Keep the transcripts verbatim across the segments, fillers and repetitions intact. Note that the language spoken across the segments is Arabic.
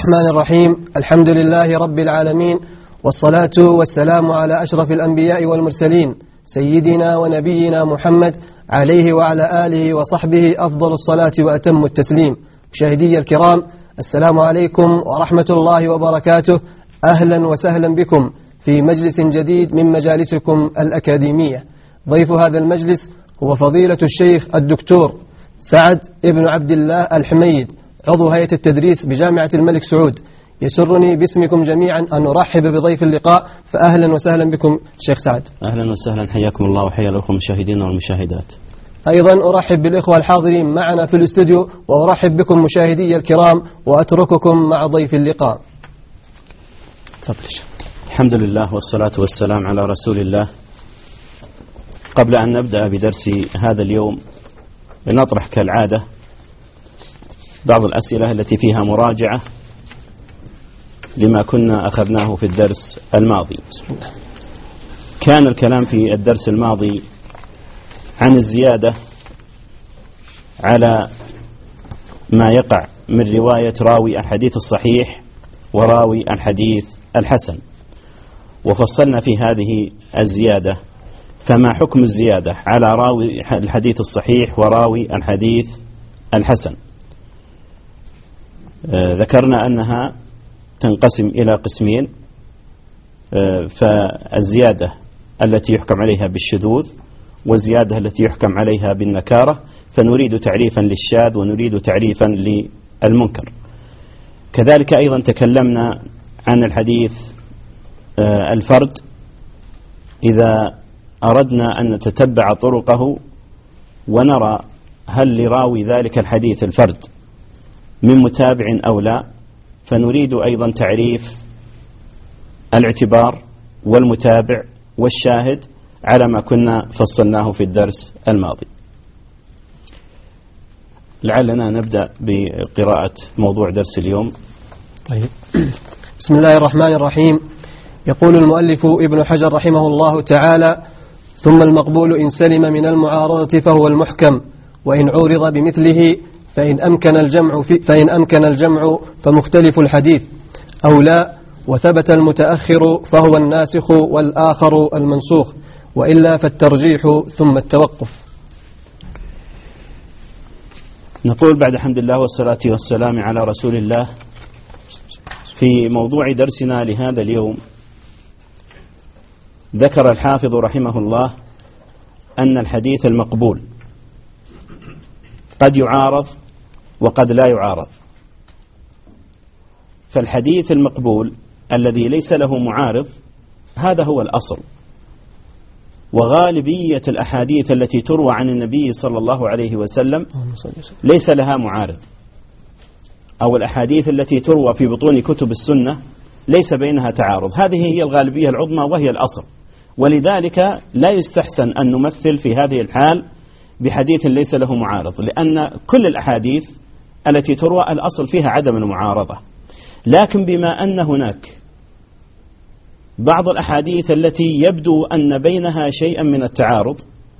الرحمن الرحيم. الحمد لله رب العالمين، والصلاة والسلام على أشرف الأنبياء والمرسلين سيدنا ونبينا محمد عليه وعلى آله وصحبه أفضل الصلاة وأتم التسليم. مشاهدي الكرام، السلام عليكم ورحمة الله وبركاته. أهلا وسهلا بكم في مجلس جديد من مجالسكم الأكاديمية. ضيف هذا المجلس هو فضيلة الشيخ الدكتور سعد ابن عبد الله الحميد، عضو هيئة التدريس بجامعة الملك سعود. يسرني باسمكم جميعا أن أرحب بضيف اللقاء، فأهلا وسهلا بكم شيخ سعد. أهلا وسهلا، حياكم الله وحيا الأخوة المشاهدين والمشاهدات. أيضا أرحب بالإخوة الحاضرين معنا في الاستوديو، وأرحب بكم مشاهدي الكرام، وأترككم مع ضيف اللقاء. تفضل. الحمد لله والصلاة والسلام على رسول الله. قبل أن نبدأ بدرس هذا اليوم لنطرح كالعادة بعض الأسئلة التي فيها مراجعة لما كنا أخذناه في الدرس الماضي. كان الكلام في الدرس الماضي عن الزيادة على ما يقع من رواية راوي الحديث الصحيح وراوي الحديث الحسن، وفصلنا في هذه الزيادة فما حكم الزيادة على راوي الحديث الصحيح وراوي الحديث الحسن. آه ذكرنا أنها تنقسم إلى قسمين، آه فالزيادة التي يحكم عليها بالشذوذ والزيادة التي يحكم عليها بالنكارة، فنريد تعريفا للشاذ ونريد تعريفا للمنكر. كذلك أيضا تكلمنا عن الحديث آه الفرد، إذا أردنا أن نتتبع طرقه ونرى هل لراوي ذلك الحديث الفرد من متابع أو لا، فنريد أيضا تعريف الاعتبار والمتابع والشاهد على ما كنا فصلناه في الدرس الماضي. لعلنا نبدأ بقراءة موضوع درس اليوم. طيب. بسم الله الرحمن الرحيم. يقول المؤلف ابن حجر رحمه الله تعالى: ثم المقبول إن سلم من المعارضة فهو المحكم، وإن عورض بمثله فإن أمكن الجمع فإن أمكن الجمع فمختلف الحديث أو لا، وثبت المتأخر فهو الناسخ والآخر المنسوخ، وإلا فالترجيح ثم التوقف. نقول بعد حمد الله والصلاة والسلام على رسول الله، في موضوع درسنا لهذا اليوم ذكر الحافظ رحمه الله أن الحديث المقبول قد يعارض وقد لا يعارض. فالحديث المقبول الذي ليس له معارض هذا هو الأصل، وغالبية الأحاديث التي تروى عن النبي صلى الله عليه وسلم ليس لها معارض، أو الأحاديث التي تروى في بطون كتب السنة ليس بينها تعارض. هذه هي الغالبية العظمى وهي الأصل، ولذلك لا يستحسن أن نمثل في هذه الحال بحديث ليس له معارض، لأن كل الأحاديث التي تروى الأصل فيها عدم المعارضة. لكن بما أن هناك بعض الأحاديث التي يبدو أن بينها شيئا من التعارض،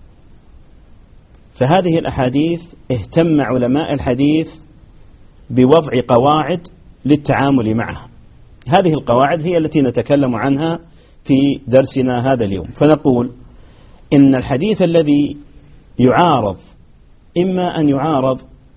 فهذه الأحاديث اهتم علماء الحديث بوضع قواعد للتعامل معها. هذه القواعد هي التي نتكلم عنها في درسنا هذا اليوم. فنقول إن الحديث الذي يعارض إما أن يعارض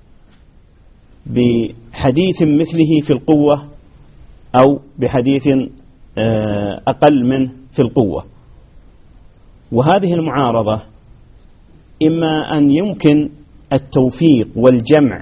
بحديث مثله في القوة أو بحديث أقل منه في القوة، وهذه المعارضة إما أن يمكن التوفيق والجمع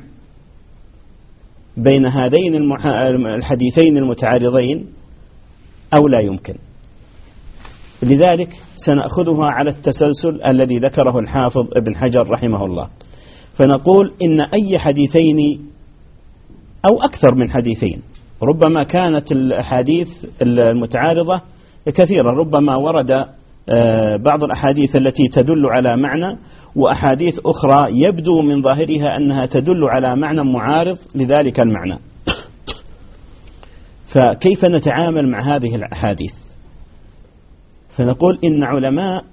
بين هذين الحديثين المتعارضين أو لا يمكن. لذلك سنأخذها على التسلسل الذي ذكره الحافظ ابن حجر رحمه الله. فنقول إن أي حديثين أو أكثر من حديثين، ربما كانت الأحاديث المتعارضة كثيرة، ربما ورد بعض الأحاديث التي تدل على معنى، وأحاديث أخرى يبدو من ظاهرها أنها تدل على معنى معارض لذلك المعنى. فكيف نتعامل مع هذه الأحاديث؟ فنقول إن علماء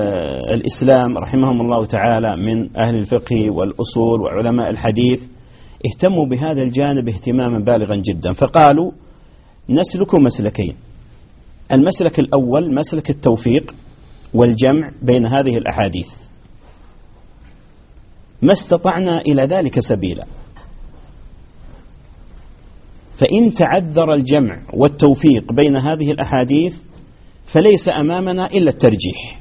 الإسلام رحمهم الله تعالى من أهل الفقه والأصول وعلماء الحديث اهتموا بهذا الجانب اهتماما بالغا جدا، فقالوا نسلك مسلكين. المسلك الأول مسلك التوفيق والجمع بين هذه الأحاديث، ما استطعنا إلى ذلك سبيلا، فإن تعذر الجمع والتوفيق بين هذه الأحاديث فليس أمامنا إلا الترجيح.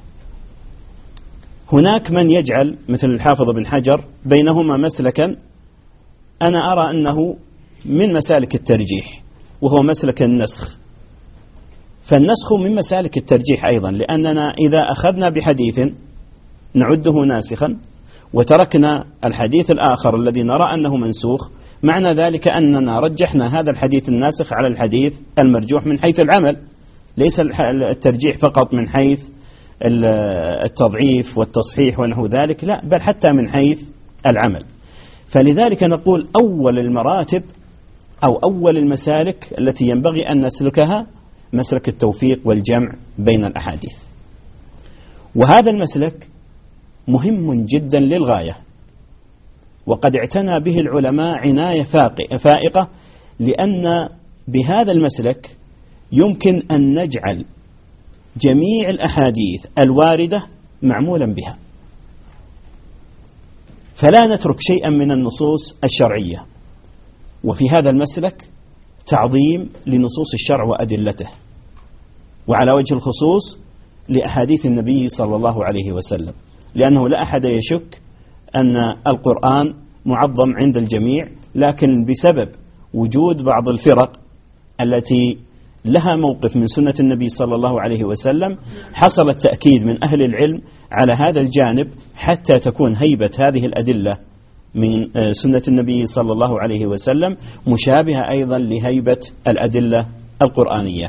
هناك من يجعل مثل الحافظ بن حجر بينهما مسلكا أنا أرى أنه من مسالك الترجيح، وهو مسلك النسخ. فالنسخ من مسالك الترجيح أيضا، لأننا إذا أخذنا بحديث نعده ناسخا وتركنا الحديث الآخر الذي نرى أنه منسوخ، معنى ذلك أننا رجحنا هذا الحديث الناسخ على الحديث المرجوح من حيث العمل، ليس الترجيح فقط من حيث التضعيف والتصحيح ونحو ذلك، لا، بل حتى من حيث العمل. فلذلك نقول أول المراتب أو أول المسالك التي ينبغي أن نسلكها مسلك التوفيق والجمع بين الأحاديث، وهذا المسلك مهم جدا للغاية، وقد اعتنى به العلماء عناية فائقة، لأن بهذا المسلك يمكن أن نجعل جميع الأحاديث الواردة معمولا بها، فلا نترك شيئا من النصوص الشرعية. وفي هذا المسلك تعظيم لنصوص الشرع وأدلته، وعلى وجه الخصوص لأحاديث النبي صلى الله عليه وسلم، لأنه لا أحد يشك أن القرآن معظم عند الجميع، لكن بسبب وجود بعض الفرق التي لها موقف من سنة النبي صلى الله عليه وسلم حصل التأكيد من أهل العلم على هذا الجانب، حتى تكون هيبة هذه الأدلة من سنة النبي صلى الله عليه وسلم مشابهة أيضا لهيبة الأدلة القرآنية.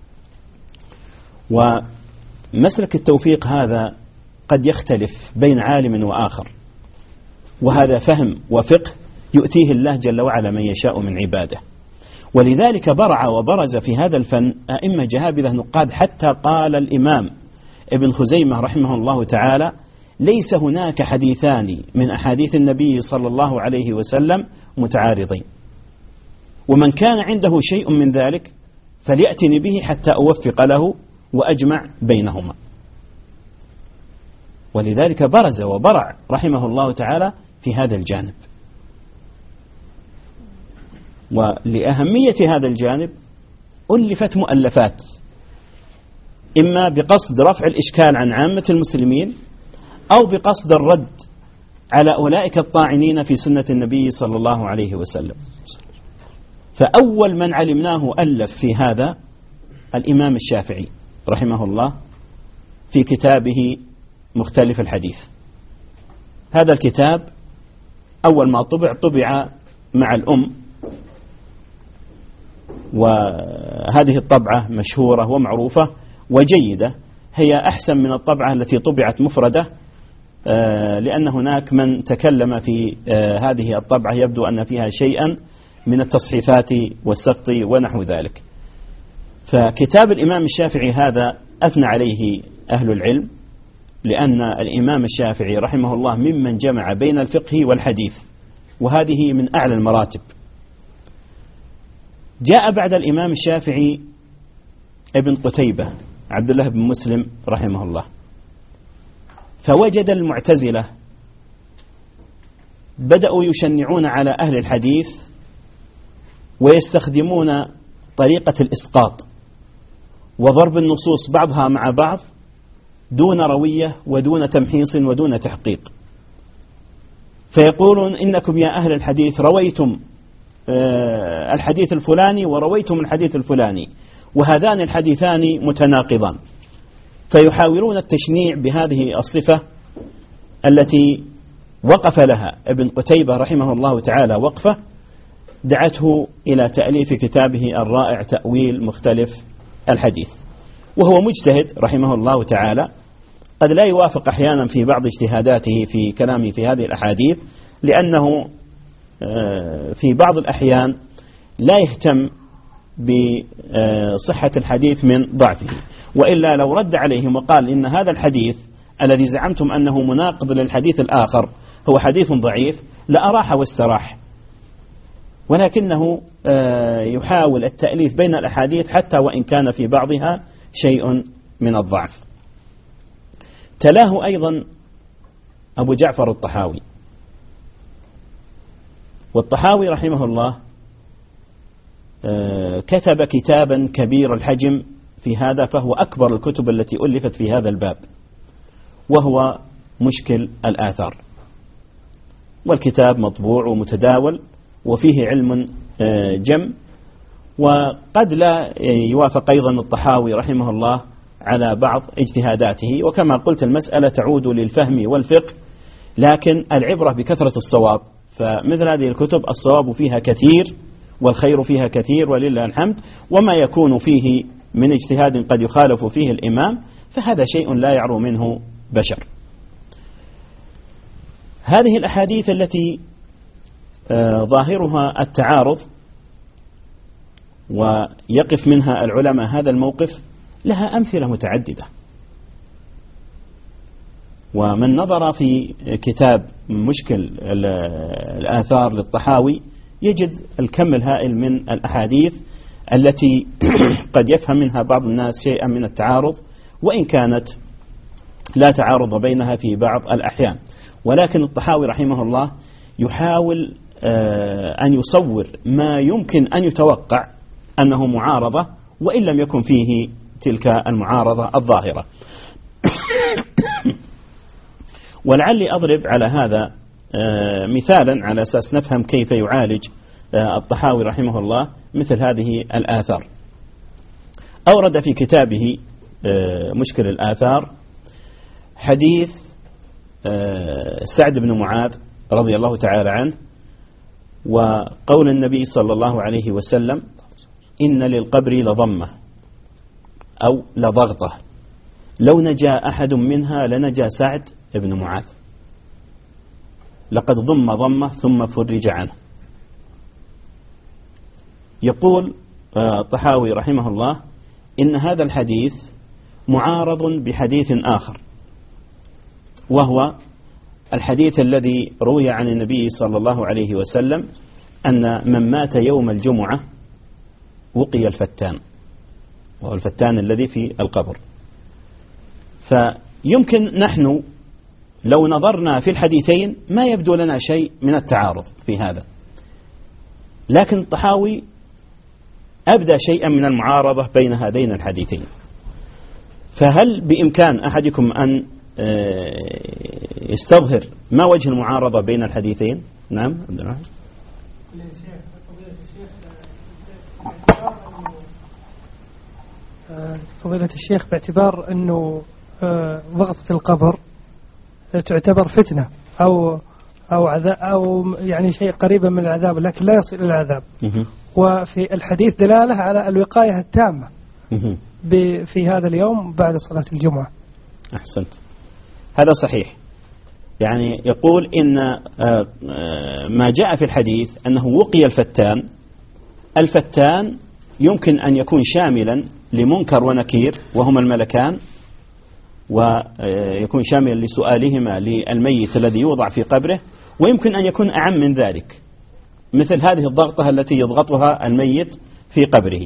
ومسلك التوفيق هذا قد يختلف بين عالم وآخر، وهذا فهم وفقه يؤتيه الله جل وعلا من يشاء من عباده، ولذلك برع وبرز في هذا الفن أئمة جهابذة نقاد، حتى قال الإمام ابن خزيمة رحمه الله تعالى: ليس هناك حديثان من أحاديث النبي صلى الله عليه وسلم متعارضين، ومن كان عنده شيء من ذلك فليأتني به حتى أوفق له وأجمع بينهما. ولذلك برز وبرع رحمه الله تعالى في هذا الجانب. ولأهمية هذا الجانب ألفت مؤلفات، إما بقصد رفع الإشكال عن عامة المسلمين، أو بقصد الرد على أولئك الطاعنين في سنة النبي صلى الله عليه وسلم. فأول من علمناه ألف في هذا الإمام الشافعي رحمه الله في كتابه مختلف الحديث. هذا الكتاب أول ما طبع طبع مع الأم، وهذه الطبعة مشهورة ومعروفة وجيدة، هي أحسن من الطبعة التي طبعت مفردة، لأن هناك من تكلم في هذه الطبعة يبدو أن فيها شيئا من التصحيفات والسقط ونحو ذلك. فكتاب الإمام الشافعي هذا أثنى عليه أهل العلم، لأن الإمام الشافعي رحمه الله ممن جمع بين الفقه والحديث، وهذه من أعلى المراتب. جاء بعد الإمام الشافعي ابن قتيبة عبد الله بن مسلم رحمه الله، فوجد المعتزلة بدأوا يشنعون على أهل الحديث ويستخدمون طريقة الإسقاط وضرب النصوص بعضها مع بعض دون روية ودون تمحيص ودون تحقيق، فيقولون إنكم يا أهل الحديث رويتم الحديث الفلاني ورويتم الحديث الفلاني، وهذان الحديثان متناقضان، فيحاولون التشنيع بهذه الصفة التي وقف لها ابن قتيبة رحمه الله تعالى وقفة دعته إلى تأليف كتابه الرائع تأويل مختلف الحديث. وهو مجتهد رحمه الله تعالى، قد لا يوافق أحيانا في بعض اجتهاداته في كلامه في هذه الأحاديث، لأنه في بعض الأحيان لا يهتم بصحة الحديث من ضعفه، وإلا لو رد عليهم وقال إن هذا الحديث الذي زعمتم أنه مناقض للحديث الآخر هو حديث ضعيف لأراح واستراح، ولكنه يحاول التأليف بين الأحاديث حتى وإن كان في بعضها شيء من الضعف. تلاه أيضا أبو جعفر الطحاوي، والطحاوي رحمه الله كتب كتابا كبير الحجم في هذا، فهو أكبر الكتب التي ألفت في هذا الباب، وهو مشكل الآثار، والكتاب مطبوع ومتداول وفيه علم جم. وقد لا يوافق أيضا الطحاوي رحمه الله على بعض اجتهاداته، وكما قلت المسألة تعود للفهم والفقه، لكن العبرة بكثرة الصواب. فمثل هذه الكتب الصواب فيها كثير والخير فيها كثير ولله الحمد، وما يكون فيه من اجتهاد قد يخالف فيه الإمام فهذا شيء لا يعرو منه بشر. هذه الأحاديث التي ظاهرها التعارض ويقف منها العلماء هذا الموقف لها أمثلة متعددة، ومن نظر في كتاب مشكل الآثار للطحاوي يجد الكم الهائل من الأحاديث التي قد يفهم منها بعض الناس شيئا من التعارض، وإن كانت لا تعارض بينها في بعض الأحيان. ولكن الطحاوي رحمه الله يحاول أن يصور ما يمكن أن يتوقع أنه معارضة، وإن لم يكن فيه تلك المعارضة الظاهرة. ولعلي أضرب على هذا مثالا على أساس نفهم كيف يعالج الطحاوي رحمه الله مثل هذه الآثار. أورد في كتابه مشكل الآثار حديث سعد بن معاذ رضي الله تعالى عنه، وقول النبي صلى الله عليه وسلم: إن للقبر لضمة أو لضغطة لو نجا أحد منها لنجا سعد بن معاذ، لقد ضم ضمة ثم فرج عنه. يقول الطحاوي رحمه الله إن هذا الحديث معارض بحديث آخر، وهو الحديث الذي روي عن النبي صلى الله عليه وسلم أن من مات يوم الجمعة وقي الفتان، وهو الفتان الذي في القبر. فيمكن نحن لو نظرنا في الحديثين ما يبدو لنا شيء من التعارض في هذا، لكن الطحاوي أبدى شيئا من المعارضة بين هذين الحديثين. فهل بإمكان أحدكم أن يستظهر ما وجه المعارضة بين الحديثين؟ نعم عبد الرحمن. فضيلة الشيخ، باعتبار أنه ضغطة القبر تعتبر فتنة أو أو عذاب أو يعني شيء قريبا من العذاب لكن لا يصل إلى العذاب، وفي الحديث دلالة على الوقاية التامة في هذا اليوم بعد صلاة الجمعة. أحسنت، هذا صحيح. يعني يقول إن ما جاء في الحديث أنه وقي الفتان. الفتان يمكن أن يكون شاملا لمنكر ونكير وهما الملكان، ويكون شاملا لسؤالهما للميت الذي يوضع في قبره، ويمكن أن يكون أعم من ذلك مثل هذه الضغطة التي يضغطها الميت في قبره.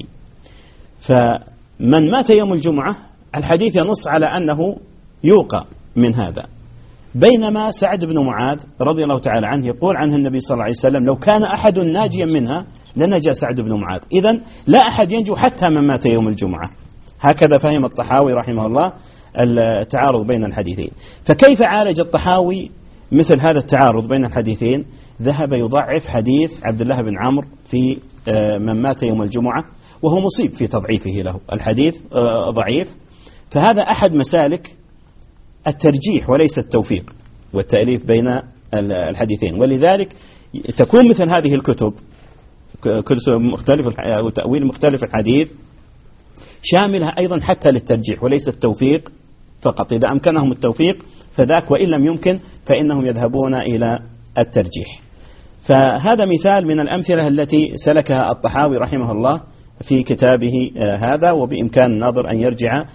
فمن مات يوم الجمعة الحديث ينص على أنه يوقى من هذا، بينما سعد بن معاذ رضي الله تعالى عنه يقول عنه النبي صلى الله عليه وسلم: لو كان أحد ناجيا منها لنجا سعد بن معاذ. إذن لا أحد ينجو حتى من مات يوم الجمعة. هكذا فهم الطحاوي رحمه الله التعارض بين الحديثين. فكيف عالج الطحاوي مثل هذا التعارض بين الحديثين؟ ذهب يضعف حديث عبد الله بن عمرو في من مات يوم الجمعة، وهو مصيب في تضعيفه له، الحديث ضعيف. فهذا أحد مسالك الترجيح وليس التوفيق والتأليف بين الحديثين. ولذلك تكون مثل هذه الكتب كتب مختلف أو تأويل مختلف الحديث شاملة أيضا حتى للترجيح وليس التوفيق فقط. إذا أمكنهم التوفيق فذاك، وإن لم يمكن فإنهم يذهبون إلى الترجيح. فهذا مثال من الأمثلة التي سلكها الطحاوي رحمه الله في كتابه هذا، وبإمكان الناظر أن يرجع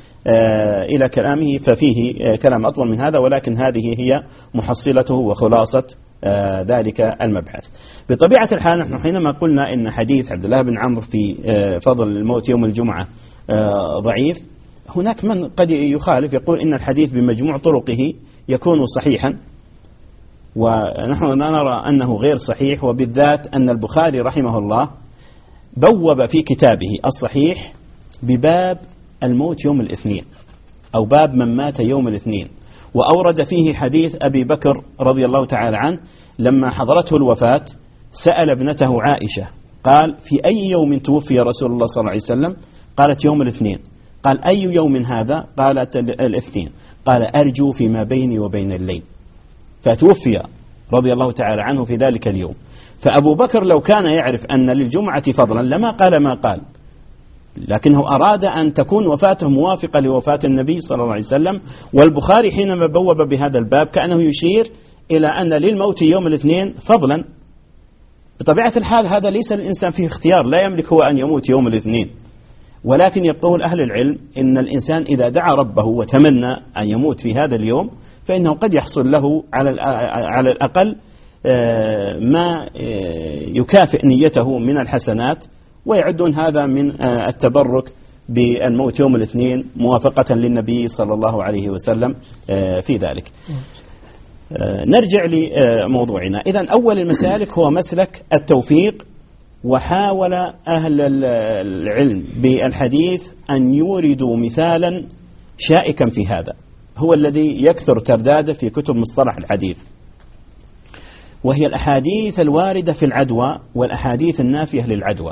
إلى كلامه ففيه كلام أطول من هذا، ولكن هذه هي محصلته وخلاصة ذلك المبحث. بطبيعة الحال نحن حينما قلنا إن حديث عبد الله بن عمرو في فضل الموت يوم الجمعة ضعيف، هناك من قد يخالف يقول إن الحديث بمجموع طرقه يكون صحيحا، ونحن نرى أنه غير صحيح، وبالذات أن البخاري رحمه الله بوب في كتابه الصحيح بباب الموت يوم الاثنين، أو باب من مات يوم الاثنين، وأورد فيه حديث أبي بكر رضي الله تعالى عنه لما حضرته الوفاة سأل ابنته عائشة قال: في أي يوم توفي رسول الله صلى الله عليه وسلم؟ قالت: يوم الاثنين. قال: أي يوم هذا؟ قالت: الاثنين. قال: أرجو فيما بيني وبين الليل. فتوفي رضي الله تعالى عنه في ذلك اليوم. فأبو بكر لو كان يعرف أن للجمعة فضلا لما قال ما قال، لكنه أراد أن تكون وفاته موافقة لوفاة النبي صلى الله عليه وسلم. والبخاري حينما بوب بهذا الباب كأنه يشير إلى أن للموت يوم الاثنين فضلا. بطبيعة الحال هذا ليس الإنسان فيه اختيار، لا يملك هو أن يموت يوم الاثنين، ولكن يقول أهل العلم إن الإنسان إذا دعا ربه وتمنى أن يموت في هذا اليوم فإنه قد يحصل له على الأقل ما يكافئ نيته من الحسنات، ويعدون هذا من التبرك بالموت يوم الاثنين موافقة للنبي صلى الله عليه وسلم في ذلك. نرجع لموضوعنا. إذن أول المسالك هو مسلك التوفيق، وحاول أهل العلم بالحديث أن يوردوا مثالا شائكا في هذا، هو الذي يكثر ترداده في كتب مصطلح الحديث، وهي الأحاديث الواردة في العدوى والأحاديث النافية للعدوى.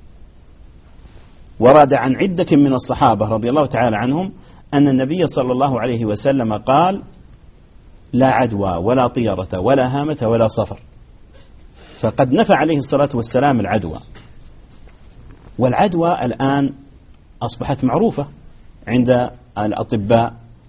ورد عن عدة من الصحابة رضي الله تعالى عنهم أن النبي صلى الله عليه وسلم قال: لا عدوى ولا طيرة ولا هامة ولا صفر. فقد نفى عليه الصلاة والسلام العدوى، والعدوى الآن أصبحت معروفة عند الأطباء،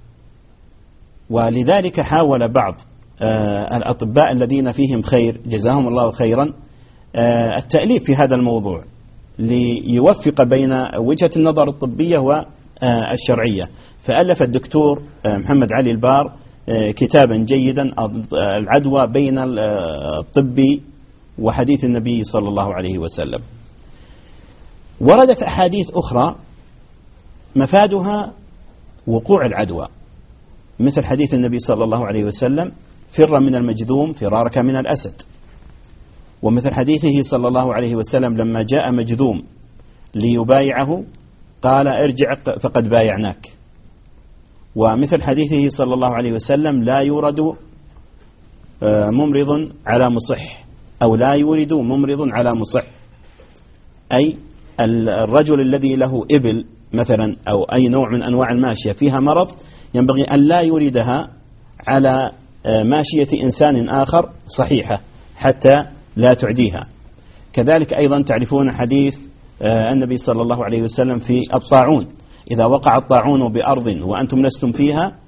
ولذلك حاول بعض الأطباء الذين فيهم خير جزاهم الله خيرا التأليف في هذا الموضوع ليوفق بين وجهة النظر الطبية والشرعية. فألف الدكتور محمد علي البار كتابا جيدا: العدوى بين الطب وحديث النبي صلى الله عليه وسلم. وردت أحاديث أخرى مفادها وقوع العدوى، مثل حديث النبي صلى الله عليه وسلم: فر من المجذوم فرارك من الأسد. ومثل حديثه صلى الله عليه وسلم لما جاء مجذوم ليبايعه قال: ارجع فقد بايعناك. ومثل حديثه صلى الله عليه وسلم: لا يورد ممرض على مصح، أو لا يورد ممرض على مصح، أي الرجل الذي له إبل مثلا أو أي نوع من أنواع الماشية فيها مرض ينبغي أن لا يوردها على ماشية إنسان آخر صحيحة حتى لا تعديها. كذلك أيضا تعرفون حديث النبي صلى الله عليه وسلم في الطاعون: إذا وقع الطاعون بأرض وأنتم لستم فيها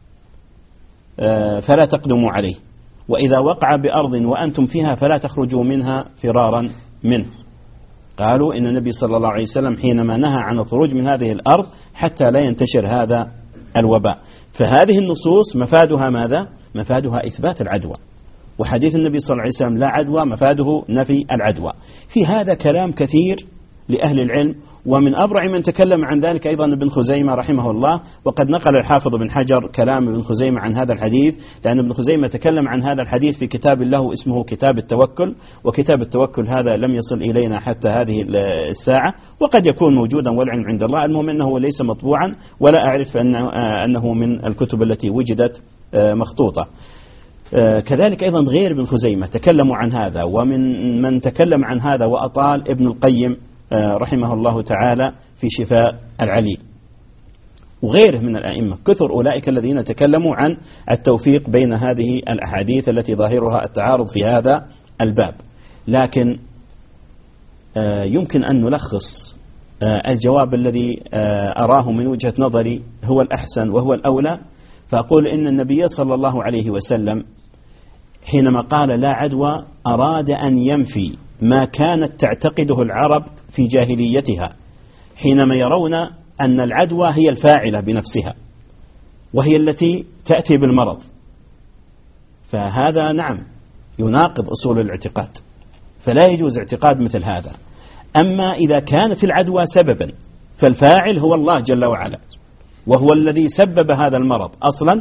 فلا تقدموا عليه، وإذا وقع بأرض وأنتم فيها فلا تخرجوا منها فرارا منه. قالوا إن النبي صلى الله عليه وسلم حينما نهى عن الخروج من هذه الأرض حتى لا ينتشر هذا الوباء. فهذه النصوص مفادها ماذا؟ مفادها إثبات العدوى، وحديث النبي صلى الله عليه وسلم: لا عدوى، مفاده نفي العدوى. في هذا كلام كثير لأهل العلم، ومن أبرع من تكلم عن ذلك أيضا ابن خزيمة رحمه الله، وقد نقل الحافظ بن حجر كلام ابن خزيمة عن هذا الحديث، لأن ابن خزيمة تكلم عن هذا الحديث في كتاب له اسمه كتاب التوكل، وكتاب التوكل هذا لم يصل إلينا حتى هذه الساعة، وقد يكون موجودا والعلم عند الله. المهم أنه ليس مطبوعا، ولا أعرف أنه من الكتب التي وجدت مخطوطة. كذلك أيضا غير ابن خزيمة تكلموا عن هذا، ومن من تكلم عن هذا وأطال ابن القيم رحمه الله تعالى في شفاء العليل، وغيره من الأئمة كثر أولئك الذين تكلموا عن التوفيق بين هذه الأحاديث التي ظاهرها التعارض في هذا الباب. لكن يمكن أن نلخص الجواب الذي أراه من وجهة نظري هو الأحسن وهو الأولى، فأقول إن النبي صلى الله عليه وسلم حينما قال لا عدوى أراد أن ينفي ما كانت تعتقده العرب في جاهليتها، حينما يرون أن العدوى هي الفاعلة بنفسها وهي التي تأتي بالمرض. فهذا نعم يناقض أصول الاعتقاد، فلا يجوز اعتقاد مثل هذا. أما إذا كانت العدوى سببا فالفاعل هو الله جل وعلا، وهو الذي سبب هذا المرض أصلا،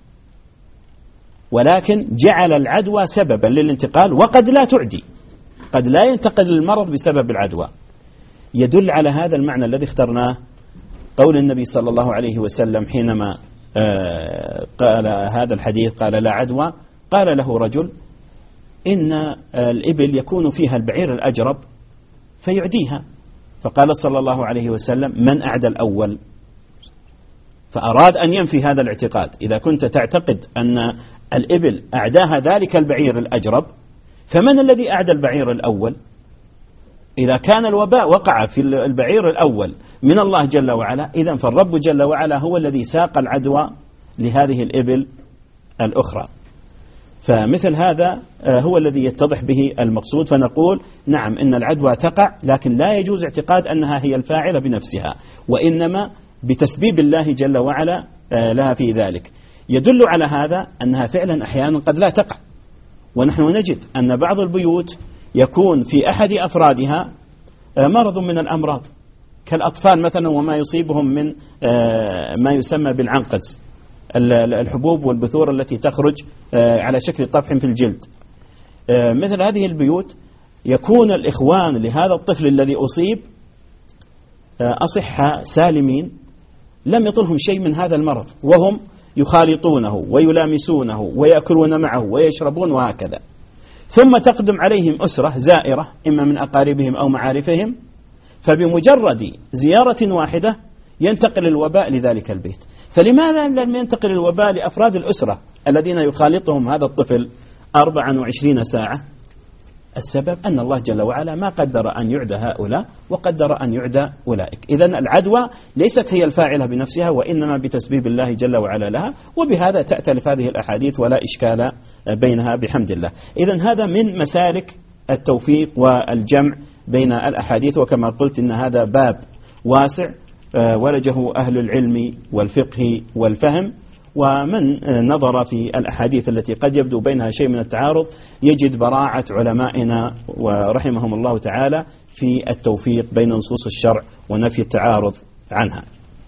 ولكن جعل العدوى سببا للانتقال، وقد لا تعدي، قد لا ينتقل المرض بسبب العدوى. يدل على هذا المعنى الذي اخترناه قول النبي صلى الله عليه وسلم حينما قال هذا الحديث، قال لا عدوى، قال له رجل إن الإبل يكون فيها البعير الأجرب فيعديها، فقال صلى الله عليه وسلم من أعدى الأول؟ فأراد أن ينفي هذا الاعتقاد. إذا كنت تعتقد أن الإبل أعداها ذلك البعير الأجرب، فمن الذي أعدى البعير الأول؟ إذا كان الوباء وقع في البعير الأول من الله جل وعلا، إذن فالرب جل وعلا هو الذي ساق العدوى لهذه الإبل الأخرى. فمثل هذا هو الذي يتضح به المقصود. فنقول نعم إن العدوى تقع، لكن لا يجوز اعتقاد أنها هي الفاعلة بنفسها، وإنما بتسبيب الله جل وعلا لها في ذلك. يدل على هذا أنها فعلا أحيانا قد لا تقع، ونحن نجد أن بعض البيوت يكون في أحد أفرادها مرض من الأمراض كالأطفال مثلا، وما يصيبهم من ما يسمى بالعنقز، الحبوب والبثور التي تخرج على شكل طفح في الجلد. مثل هذه البيوت يكون الإخوان لهذا الطفل الذي أصيب أصحة سالمين، لم يطلهم شيء من هذا المرض، وهم يخالطونه ويلامسونه ويأكلون معه ويشربون وهكذا. ثم تقدم عليهم أسرة زائرة إما من أقاربهم أو معارفهم، فبمجرد زيارة واحدة ينتقل الوباء لذلك البيت. فلماذا لم ينتقل الوباء لأفراد الأسرة الذين يخالطهم هذا الطفل أربعا وعشرين ساعة؟ السبب أن الله جل وعلا ما قدر أن يعدى هؤلاء وقدر أن يعدى أولئك. إذن العدوى ليست هي الفاعلة بنفسها، وإنما بتسبيب الله جل وعلا لها، وبهذا تأتلف هذه الأحاديث ولا إشكال بينها بحمد الله. إذن هذا من مسالك التوفيق والجمع بين الأحاديث، وكما قلت إن هذا باب واسع ولجه أهل العلم والفقه والفهم، ومن نظر في الأحاديث التي قد يبدو بينها شيء من التعارض يجد براعة علمائنا ورحمهم الله تعالى في التوفيق بين نصوص الشرع ونفي التعارض عنها.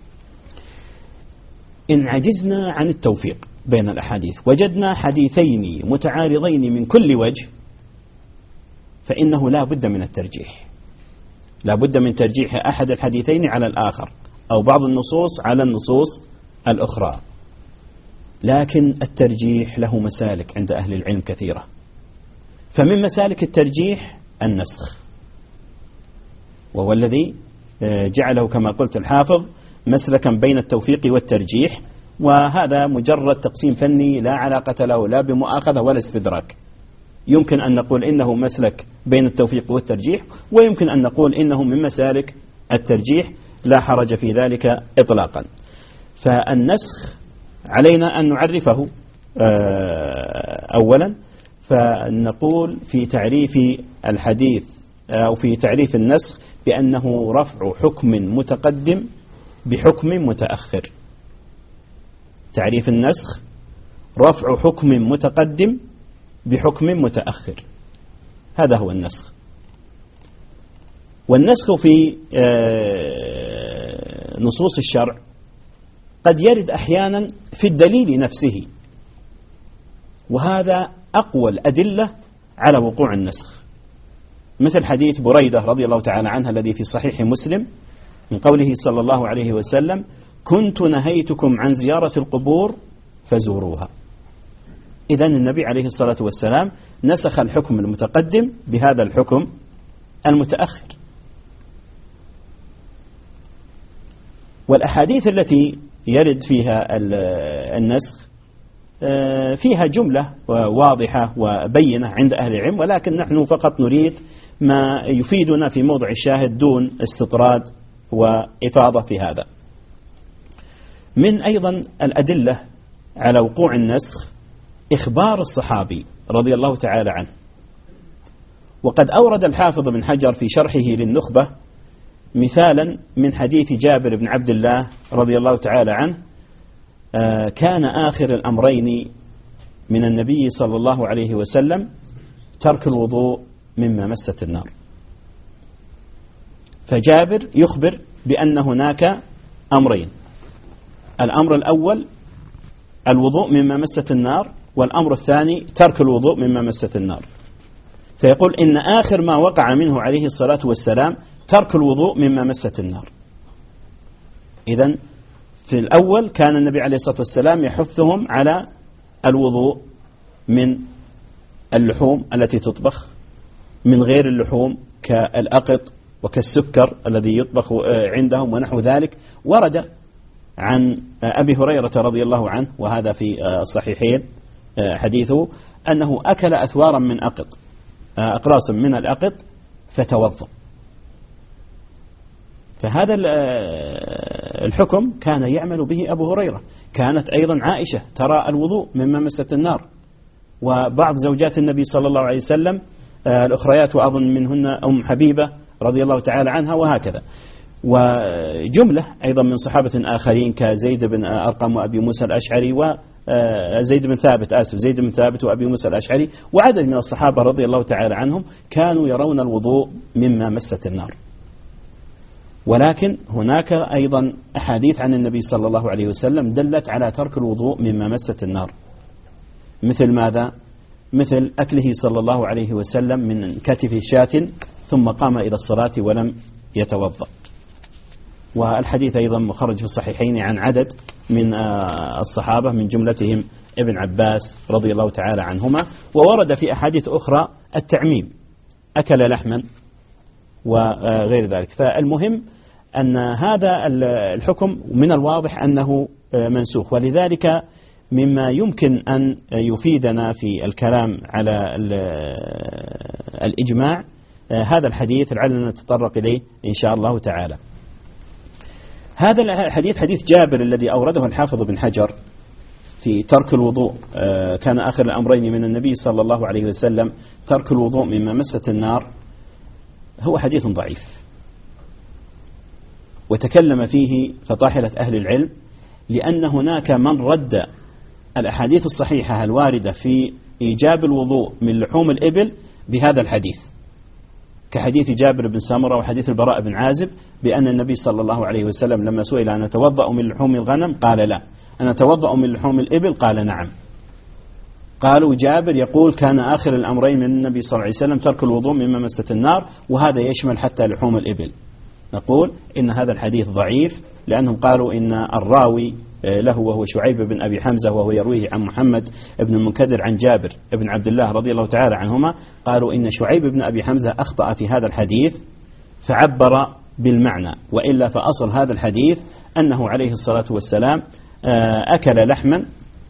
إن عجزنا عن التوفيق بين الأحاديث وجدنا حديثين متعارضين من كل وجه، فإنه لا بد من الترجيح، لا بد من ترجيح أحد الحديثين على الآخر، أو بعض النصوص على النصوص الأخرى. لكن الترجيح له مسالك عند أهل العلم كثيرة، فمن مسالك الترجيح النسخ، وهو الذي جعله كما قلت الحافظ مسلكا بين التوفيق والترجيح، وهذا مجرد تقسيم فني لا علاقة له لا بمؤاخذة ولا استدراك. يمكن أن نقول إنه مسلك بين التوفيق والترجيح، ويمكن أن نقول إنه من مسالك الترجيح، لا حرج في ذلك إطلاقا. فالنسخ علينا أن نعرفه أولا، فنقول في تعريف الحديث أو في تعريف النسخ بأنه رفع حكم متقدم بحكم متأخر. تعريف النسخ رفع حكم متقدم بحكم متأخر، هذا هو النسخ. والنسخ في نصوص الشرع قد يرد أحيانا في الدليل نفسه، وهذا أقوى الأدلة على وقوع النسخ، مثل حديث بريدة رضي الله تعالى عنها الذي في صحيح مسلم من قوله صلى الله عليه وسلم: كنت نهيتكم عن زيارة القبور فزوروها. إذن النبي عليه الصلاة والسلام نسخ الحكم المتقدم بهذا الحكم المتأخر. والأحاديث التي يرد فيها النسخ فيها جملة واضحة وبينة عند أهل العلم، ولكن نحن فقط نريد ما يفيدنا في موضع الشاهد دون استطراد وإفاضة في هذا. من أيضا الأدلة على وقوع النسخ إخبار الصحابي رضي الله تعالى عنه، وقد أورد الحافظ بن حجر في شرحه للنخبة مثالا من حديث جابر بن عبد الله رضي الله تعالى عنه: كان آخر الأمرين من النبي صلى الله عليه وسلم ترك الوضوء مما مست النار. فجابر يخبر بأن هناك أمرين: الأمر الأول الوضوء مما مست النار، والأمر الثاني ترك الوضوء مما مست النار. فيقول إن آخر ما وقع منه عليه الصلاة والسلام ترك الوضوء مما مست النار. إذن في الأول كان النبي عليه الصلاة والسلام يحثهم على الوضوء من اللحوم التي تطبخ، من غير اللحوم كالأقط وكالسكر الذي يطبخ عندهم ونحو ذلك. ورد عن أبي هريرة رضي الله عنه، وهذا في الصحيحين حديثه، أنه أكل أثوارا من أقط، أقراص من الأقط، فتوضأ. فهذا الحكم كان يعمل به أبو هريرة. كانت أيضا عائشة ترى الوضوء مما مست النار، وبعض زوجات النبي صلى الله عليه وسلم الأخريات، وأظن منهن أم حبيبة رضي الله تعالى عنها، وهكذا. وجملة أيضا من صحابة آخرين كزيد بن أرقم وأبي موسى الأشعري وزيد بن ثابت آسف زيد بن ثابت وأبي موسى الأشعري، وعدد من الصحابة رضي الله تعالى عنهم كانوا يرون الوضوء مما مست النار. ولكن هناك أيضا أحاديث عن النبي صلى الله عليه وسلم دلت على ترك الوضوء مما مست النار. مثل ماذا؟ مثل أكله صلى الله عليه وسلم من كتف شاة ثم قام إلى الصلاة ولم يتوضأ. والحديث أيضا مخرج في الصحيحين عن عدد من الصحابة من جملتهم ابن عباس رضي الله تعالى عنهما. وورد في أحاديث أخرى التعميم: أكل لحما وغير ذلك. فالمهم أن هذا الحكم من الواضح أنه منسوخ. ولذلك مما يمكن أن يفيدنا في الكلام على الإجماع هذا الحديث، لعلنا نتطرق إليه إن شاء الله تعالى. هذا الحديث حديث جابر الذي أورده الحافظ بن حجر في ترك الوضوء، كان آخر الأمرين من النبي صلى الله عليه وسلم ترك الوضوء مما مست النار، هو حديث ضعيف. وتكلم فيه فطاحلة أهل العلم، لأن هناك من رد الأحاديث الصحيحة الواردة في إيجاب الوضوء من لحوم الإبل بهذا الحديث، كحديث جابر بن سامرة وحديث البراء بن عازب، بأن النبي صلى الله عليه وسلم لما سئل أن أتوضأ من لحوم الغنم قال لا، أن أتوضأ من لحوم الإبل قال نعم. قالوا جابر يقول كان آخر الأمرين من النبي صلى الله عليه وسلم ترك الوضوء مما مست النار، وهذا يشمل حتى لحوم الإبل. نقول إن هذا الحديث ضعيف، لأنهم قالوا إن الراوي له وهو شعيب بن أبي حمزة، وهو يرويه عن محمد بن المنكدر عن جابر بن عبد الله رضي الله تعالى عنهما، قالوا إن شعيب بن أبي حمزة أخطأ في هذا الحديث فعبر بالمعنى، وإلا فأصل هذا الحديث أنه عليه الصلاة والسلام أكل لحما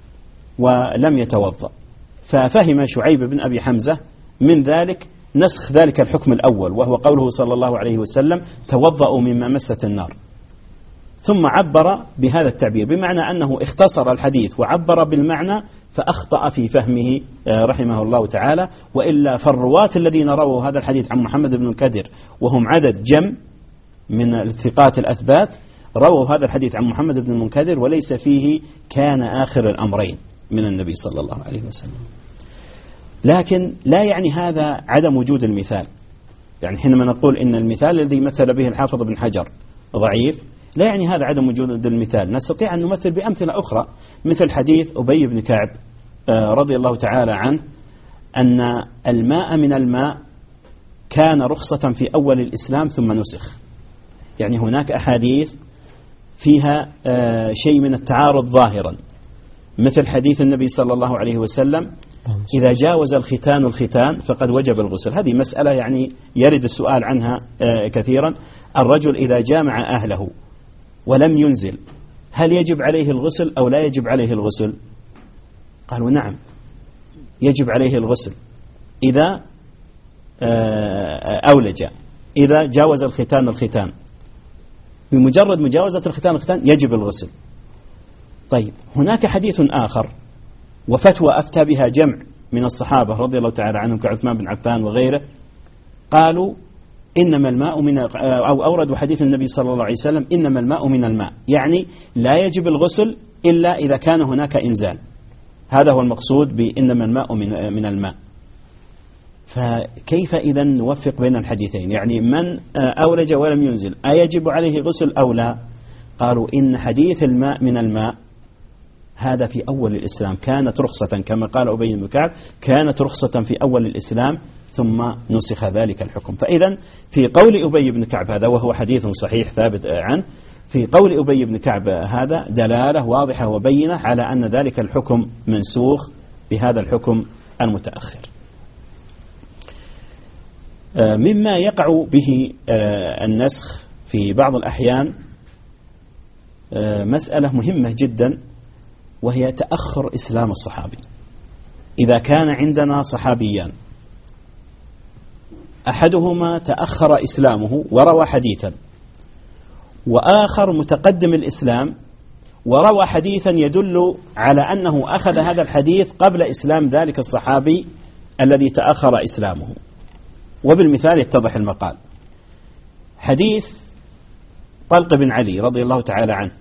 ولم يتوضأ. ففهم شعيب بن أبي حمزة من ذلك نسخ ذلك الحكم الأول، وهو قوله صلى الله عليه وسلم توضأوا مما مست النار، ثم عبر بهذا التعبير، بمعنى أنه اختصر الحديث وعبر بالمعنى، فأخطأ في فهمه رحمه الله تعالى. وإلا فالرواة الذين رووا هذا الحديث عن محمد بن المنكدر، وهم عدد جم من الثقات الأثبات، رووا هذا الحديث عن محمد بن المنكدر وليس فيه كان آخر الأمرين من النبي صلى الله عليه وسلم. لكن لا يعني هذا عدم وجود المثال. يعني حينما نقول إن المثال الذي مثل به الحافظ بن حجر ضعيف، لا يعني هذا عدم وجود المثال. نستطيع أن نمثل بأمثلة أخرى، مثل حديث أبي بن كعب رضي الله تعالى عنه أن الماء من الماء كان رخصة في أول الإسلام ثم نسخ. يعني هناك أحاديث فيها شيء من التعارض ظاهرا، مثل حديث النبي صلى الله عليه وسلم إذا جاوز الختان الختان فقد وجب الغسل. هذه مسألة يعني يرد السؤال عنها كثيرا. الرجل إذا جامع أهله ولم ينزل، هل يجب عليه الغسل أو لا يجب عليه الغسل؟ قالوا نعم يجب عليه الغسل إذا أولج، إذا جاوز الختان الختان، بمجرد مجاوزة الختان الختان يجب الغسل. طيب هناك حديث آخر وفتوى أفتى بها جمع من الصحابة رضي الله تعالى عنهم كعثمان بن عفان وغيره، قالوا إنما الماء من، أو أوردوا حديث النبي صلى الله عليه وسلم إنما الماء من الماء، يعني لا يجب الغسل إلا إذا كان هناك إنزال. هذا هو المقصود بإنما الماء من من الماء. فكيف إذا نوفق بين الحديثين؟ يعني من أولج ولم ينزل أيجب عليه غسل أو لا؟ قالوا إن حديث الماء من الماء هذا في أول الإسلام كانت رخصة، كما قال أبي بن كعب كانت رخصة في أول الإسلام ثم نسخ ذلك الحكم. فإذا في قول أبي بن كعب هذا، وهو حديث صحيح ثابت عنه، في قول أبي بن كعب هذا دلالة واضحة وبينة على أن ذلك الحكم منسوخ بهذا الحكم المتأخر. مما يقع به النسخ في بعض الأحيان مسألة مهمة جدا، وهي تأخر إسلام الصحابي. إذا كان عندنا صحابيان أحدهما تأخر إسلامه وروى حديثا، وآخر متقدم الإسلام وروى حديثا يدل على أنه أخذ هذا الحديث قبل إسلام ذلك الصحابي الذي تأخر إسلامه. وبالمثال يتضح المقال. حديث طلق بن علي رضي الله تعالى عنه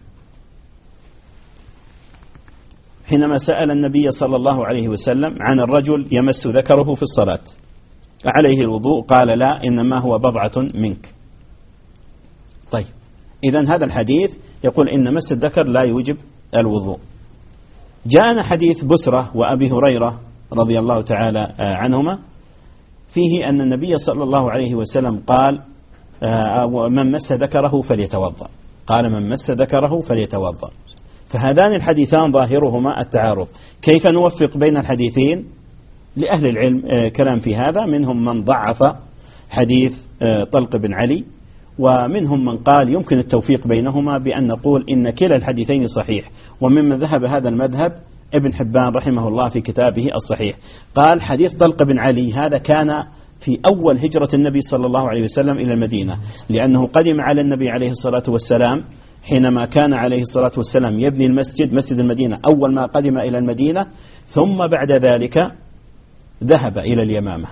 حينما سأل النبي صلى الله عليه وسلم عن الرجل يمس ذكره في الصلاة عليه الوضوء، قال لا، إنما هو بضعة منك. طيب، إذن هذا الحديث يقول إن مس الذكر لا يوجب الوضوء. جاءنا حديث بسرة وأبي هريرة رضي الله تعالى عنهما فيه أن النبي صلى الله عليه وسلم قال من مس ذكره فليتوضأ، قال من مس ذكره فليتوضأ. فهذان الحديثان ظاهرهما التعارض. كيف نوفق بين الحديثين؟ لأهل العلم كلام في هذا، منهم من ضعف حديث طلق بن علي، ومنهم من قال يمكن التوفيق بينهما بأن نقول إن كلا الحديثين صحيح. وممن ذهب هذا المذهب ابن حبان رحمه الله في كتابه الصحيح، قال حديث طلق بن علي هذا كان في أول هجرة النبي صلى الله عليه وسلم إلى المدينة، لأنه قدم على النبي عليه الصلاة والسلام حينما كان عليه الصلاة والسلام يبني المسجد، مسجد المدينة، أول ما قدم إلى المدينة، ثم بعد ذلك ذهب إلى اليمامة.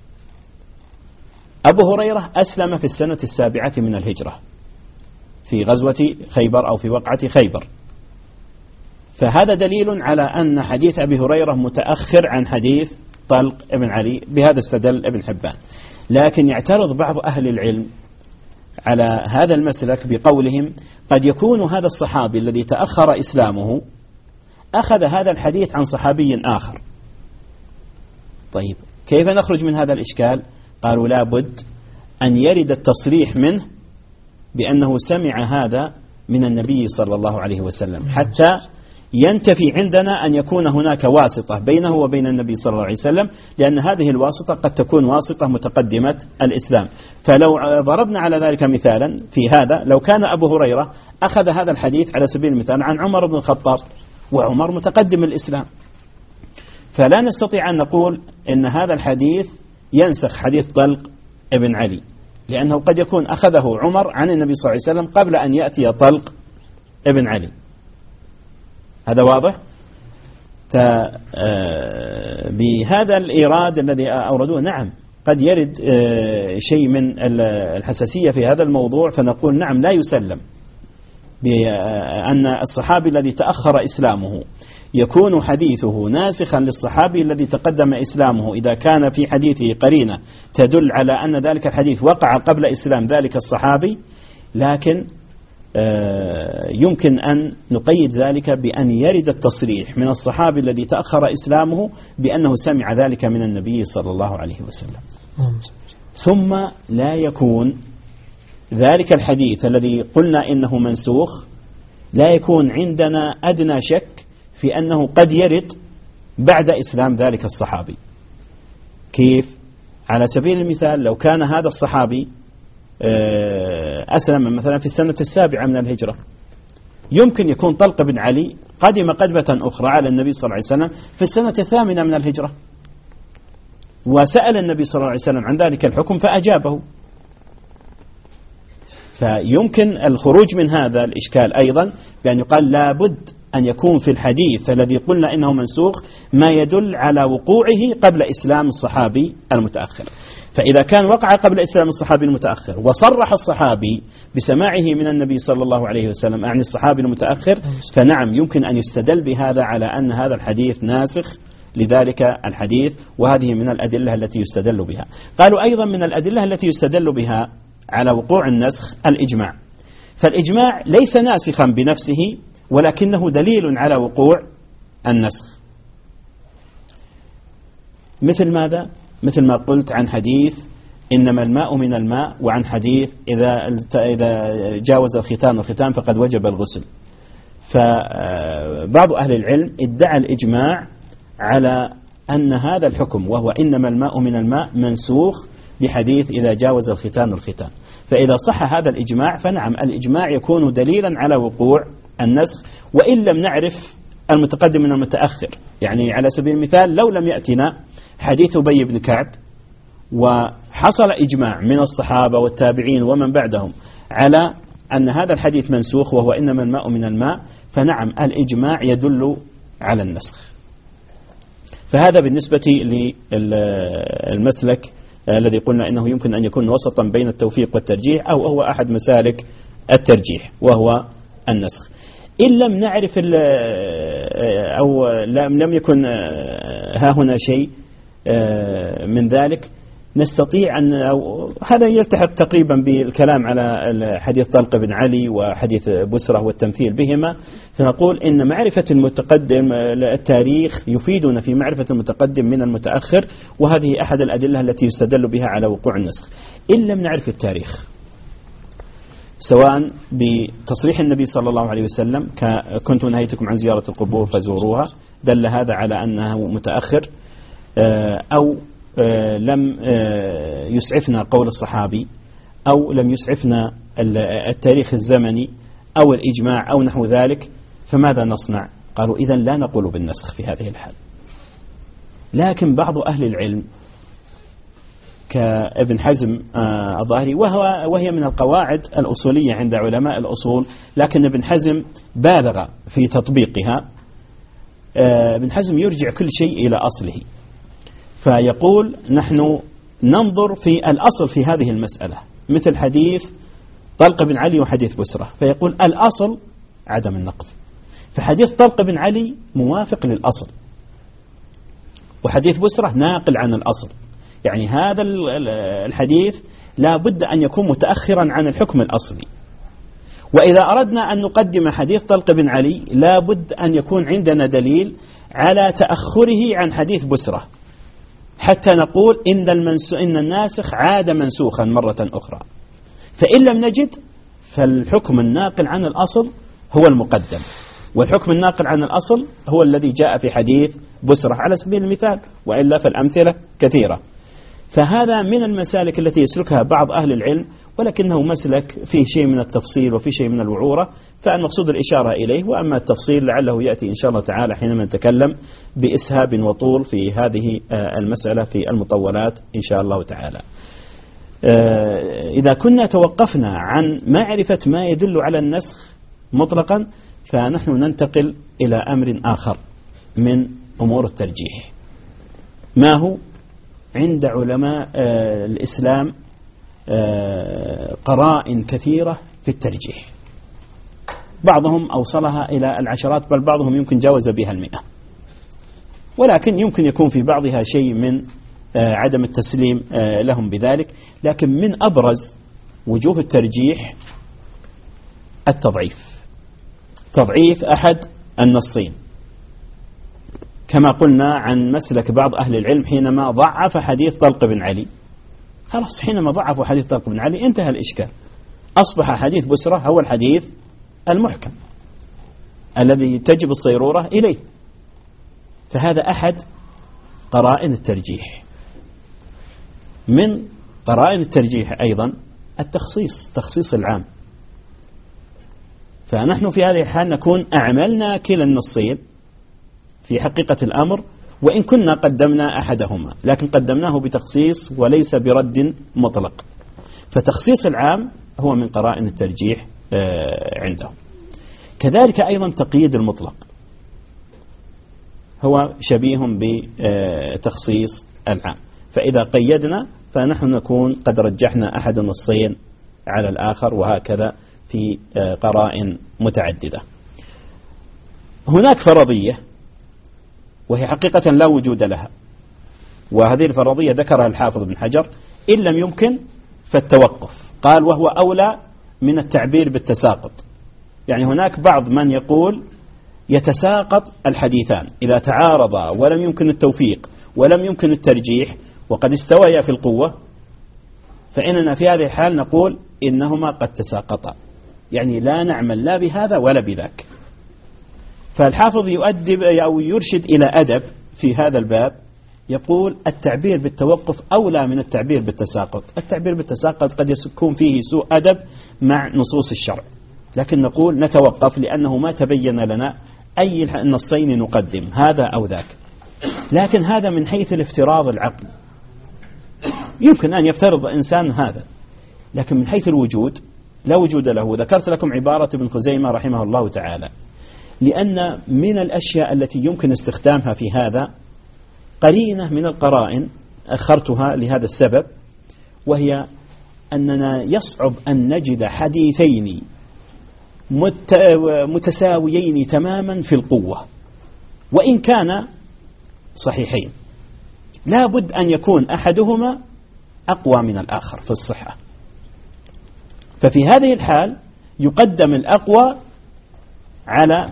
أبو هريرة أسلم في السنة السابعة من الهجرة في غزوة خيبر أو في وقعة خيبر، فهذا دليل على أن حديث أبي هريرة متأخر عن حديث طلق ابن علي. بهذا استدل ابن حبان. لكن يعترض بعض أهل العلم على هذا المسلك بقولهم قد يكون هذا الصحابي الذي تأخر إسلامه أخذ هذا الحديث عن صحابي آخر. طيب، كيف نخرج من هذا الإشكال؟ قالوا لا بد أن يرد التصريح منه بأنه سمع هذا من النبي صلى الله عليه وسلم، حتى ينتفي عندنا أن يكون هناك واسطة بينه وبين النبي صلى الله عليه وسلم، لأن هذه الواسطة قد تكون واسطة متقدمة الإسلام. فلو ضربنا على ذلك مثالا في هذا، لو كان أبو هريرة أخذ هذا الحديث على سبيل المثال عن عمر بن الخطاب، وعمر متقدم الإسلام، فلا نستطيع أن نقول إن هذا الحديث ينسخ حديث طلق ابن علي، لأنه قد يكون أخذه عمر عن النبي صلى الله عليه وسلم قبل أن يأتي طلق ابن علي. هذا واضح؟ بهذا الإيراد الذي أوردوه نعم قد يرد شيء من الحساسية في هذا الموضوع، فنقول نعم لا يسلم بأن الصحابي الذي تأخر إسلامه يكون حديثه ناسخا للصحابي الذي تقدم إسلامه إذا كان في حديثه قرينة تدل على أن ذلك الحديث وقع قبل إسلام ذلك الصحابي. لكن يمكن أن نقيد ذلك بأن يرد التصريح من الصحابي الذي تأخر إسلامه بأنه سمع ذلك من النبي صلى الله عليه وسلم، ثم لا يكون ذلك الحديث الذي قلنا إنه منسوخ لا يكون عندنا أدنى شك في أنه قد يرد بعد إسلام ذلك الصحابي. كيف؟ على سبيل المثال لو كان هذا الصحابي أسلم مثلا في السنة السابعة من الهجرة، يمكن يكون طلق بن علي قدم قدمة أخرى على النبي صلى الله عليه وسلم في السنة الثامنة من الهجرة، وسأل النبي صلى الله عليه وسلم عن ذلك الحكم فأجابه. فيمكن الخروج من هذا الإشكال أيضا بأن يقال لابد أن يكون في الحديث الذي قلنا إنه منسوخ ما يدل على وقوعه قبل إسلام الصحابي المتأخر. فإذا كان وقع قبل إسلام الصحابي المتأخر وصرح الصحابي بسماعه من النبي صلى الله عليه وسلم عن الصحابي المتأخر، فنعم يمكن أن يستدل بهذا على أن هذا الحديث ناسخ لذلك الحديث، وهذه من الأدلة التي يستدل بها. قالوا أيضا من الأدلة التي يستدل بها على وقوع النسخ الإجماع، فالإجماع ليس ناسخا بنفسه ولكنه دليل على وقوع النسخ. مثل ماذا؟ مثل ما قلت عن حديث إنما الماء من الماء، وعن حديث إذا إذا جاوز الختان الختان فقد وجب الغسل. فبعض أهل العلم ادعى الإجماع على أن هذا الحكم وهو إنما الماء من الماء منسوخ بحديث إذا جاوز الختان الختان. فإذا صح هذا الإجماع فنعم الإجماع يكون دليلا على وقوع النسخ، وإن لم نعرف المتقدم من المتأخر. يعني على سبيل المثال لو لم يأتنا حديث أبي بن كعب وحصل إجماع من الصحابة والتابعين ومن بعدهم على أن هذا الحديث منسوخ وهو إنما الماء من الماء، فنعم الإجماع يدل على النسخ. فهذا بالنسبة للمسلك الذي قلنا إنه يمكن أن يكون وسطا بين التوفيق والترجيح، أو هو أحد مسالك الترجيح وهو النسخ. إن لم نعرف أو لم يكن ها هنا شيء من ذلك نستطيع أن، أو هذا يلتحق تقريبا بالكلام على حديث طلق بن علي وحديث بسرة والتمثيل بهما، فنقول إن معرفة المتقدم التاريخ يفيدنا في معرفة المتقدم من المتأخر، وهذه أحد الأدلة التي يستدل بها على وقوع النسخ. إن لم نعرف التاريخ سواء بتصريح النبي صلى الله عليه وسلم كنت نهيتكم عن زيارة القبور فزوروها، دل هذا على أنه متأخر، أو لم يسعفنا قول الصحابي، أو لم يسعفنا التاريخ الزمني أو الإجماع أو نحو ذلك، فماذا نصنع؟ قالوا إذن لا نقول بالنسخ في هذه الحال. لكن بعض أهل العلم كابن حزم الظاهري، وهي من القواعد الأصولية عند علماء الأصول، لكن ابن حزم بالغ في تطبيقها. ابن حزم يرجع كل شيء إلى أصله، فيقول نحن ننظر في الأصل في هذه المسألة، مثل حديث طلق بن علي وحديث بسرة، فيقول الأصل عدم النقض، فحديث طلق بن علي موافق للأصل، وحديث بسرة ناقل عن الأصل. يعني هذا الحديث لا بد أن يكون متأخرا عن الحكم الأصلي. وإذا أردنا أن نقدم حديث طلق بن علي لا بد أن يكون عندنا دليل على تأخره عن حديث بسرة، حتى نقول إن, المنسو إن الناسخ عاد منسوخا مرة أخرى. فإن لم نجد فالحكم الناقل عن الأصل هو المقدم، والحكم الناقل عن الأصل هو الذي جاء في حديث بسرة على سبيل المثال، وإلا فالأمثلة كثيرة. فهذا من المسالك التي يسلكها بعض أهل العلم، ولكنه مسلك فيه شيء من التفصيل وفيه شيء من الوعورة، فالمقصود الإشارة إليه. وأما التفصيل لعله يأتي إن شاء الله تعالى حينما نتكلم بإسهاب وطول في هذه المسألة في المطولات إن شاء الله تعالى. إذا كنا توقفنا عن معرفة ما يدل على النسخ مطلقا، فنحن ننتقل إلى أمر آخر من أمور الترجيح. ما هو؟ عند علماء الإسلام قرائن كثيرة في الترجيح، بعضهم أوصلها إلى العشرات، بل بعضهم يمكن جاوز بها المئة، ولكن يمكن يكون في بعضها شيء من عدم التسليم لهم بذلك. لكن من أبرز وجوه الترجيح التضعيف، تضعيف أحد النصين، كما قلنا عن مسلك بعض أهل العلم حينما ضعف حديث طلق بن علي. خلاص، حينما ضعفوا حديث طلق بن علي انتهى الإشكال، أصبح حديث بسرة هو الحديث المحكم الذي تجب الصيرورة إليه. فهذا أحد قرائن الترجيح. من قرائن الترجيح أيضا التخصيص، تخصيص العام. فنحن في هذه الحال نكون أعملنا كلا النصين في حقيقة الأمر، وإن كنا قدمنا أحدهما، لكن قدمناه بتخصيص وليس برد مطلق. فتخصيص العام هو من قرائن الترجيح عندهم. كذلك أيضا تقييد المطلق هو شبيه بتخصيص العام. فإذا قيدنا فنحن نكون قد رجحنا أحد النصين على الآخر، وهكذا في قرائن متعددة. هناك فرضية وهي حقيقة لا وجود لها، وهذه الفرضية ذكرها الحافظ بن حجر. إن لم يمكن فالتوقف، قال وهو أولى من التعبير بالتساقط. يعني هناك بعض من يقول يتساقط الحديثان إذا تعارضا ولم يمكن التوفيق ولم يمكن الترجيح وقد استويا في القوة، فإننا في هذه الحال نقول إنهما قد تساقطا، يعني لا نعمل لا بهذا ولا بذاك. فالحافظ يؤدب أو يرشد إلى أدب في هذا الباب، يقول التعبير بالتوقف أولى من التعبير بالتساقط. التعبير بالتساقط قد يكون فيه سوء أدب مع نصوص الشرع، لكن نقول نتوقف لأنه ما تبين لنا أي النصين نقدم، هذا أو ذاك. لكن هذا من حيث الافتراض العقل، يمكن أن يفترض إنسان هذا، لكن من حيث الوجود لا وجود له. ذكرت لكم عبارة ابن خزيمة رحمه الله تعالى، لأن من الأشياء التي يمكن استخدامها في هذا قرينة من القرائن أخرتها لهذا السبب، وهي أننا يصعب أن نجد حديثين متساويين تماما في القوة وإن كان صحيحين، لا بد أن يكون أحدهما أقوى من الآخر في الصحة. ففي هذه الحال يقدم الأقوى على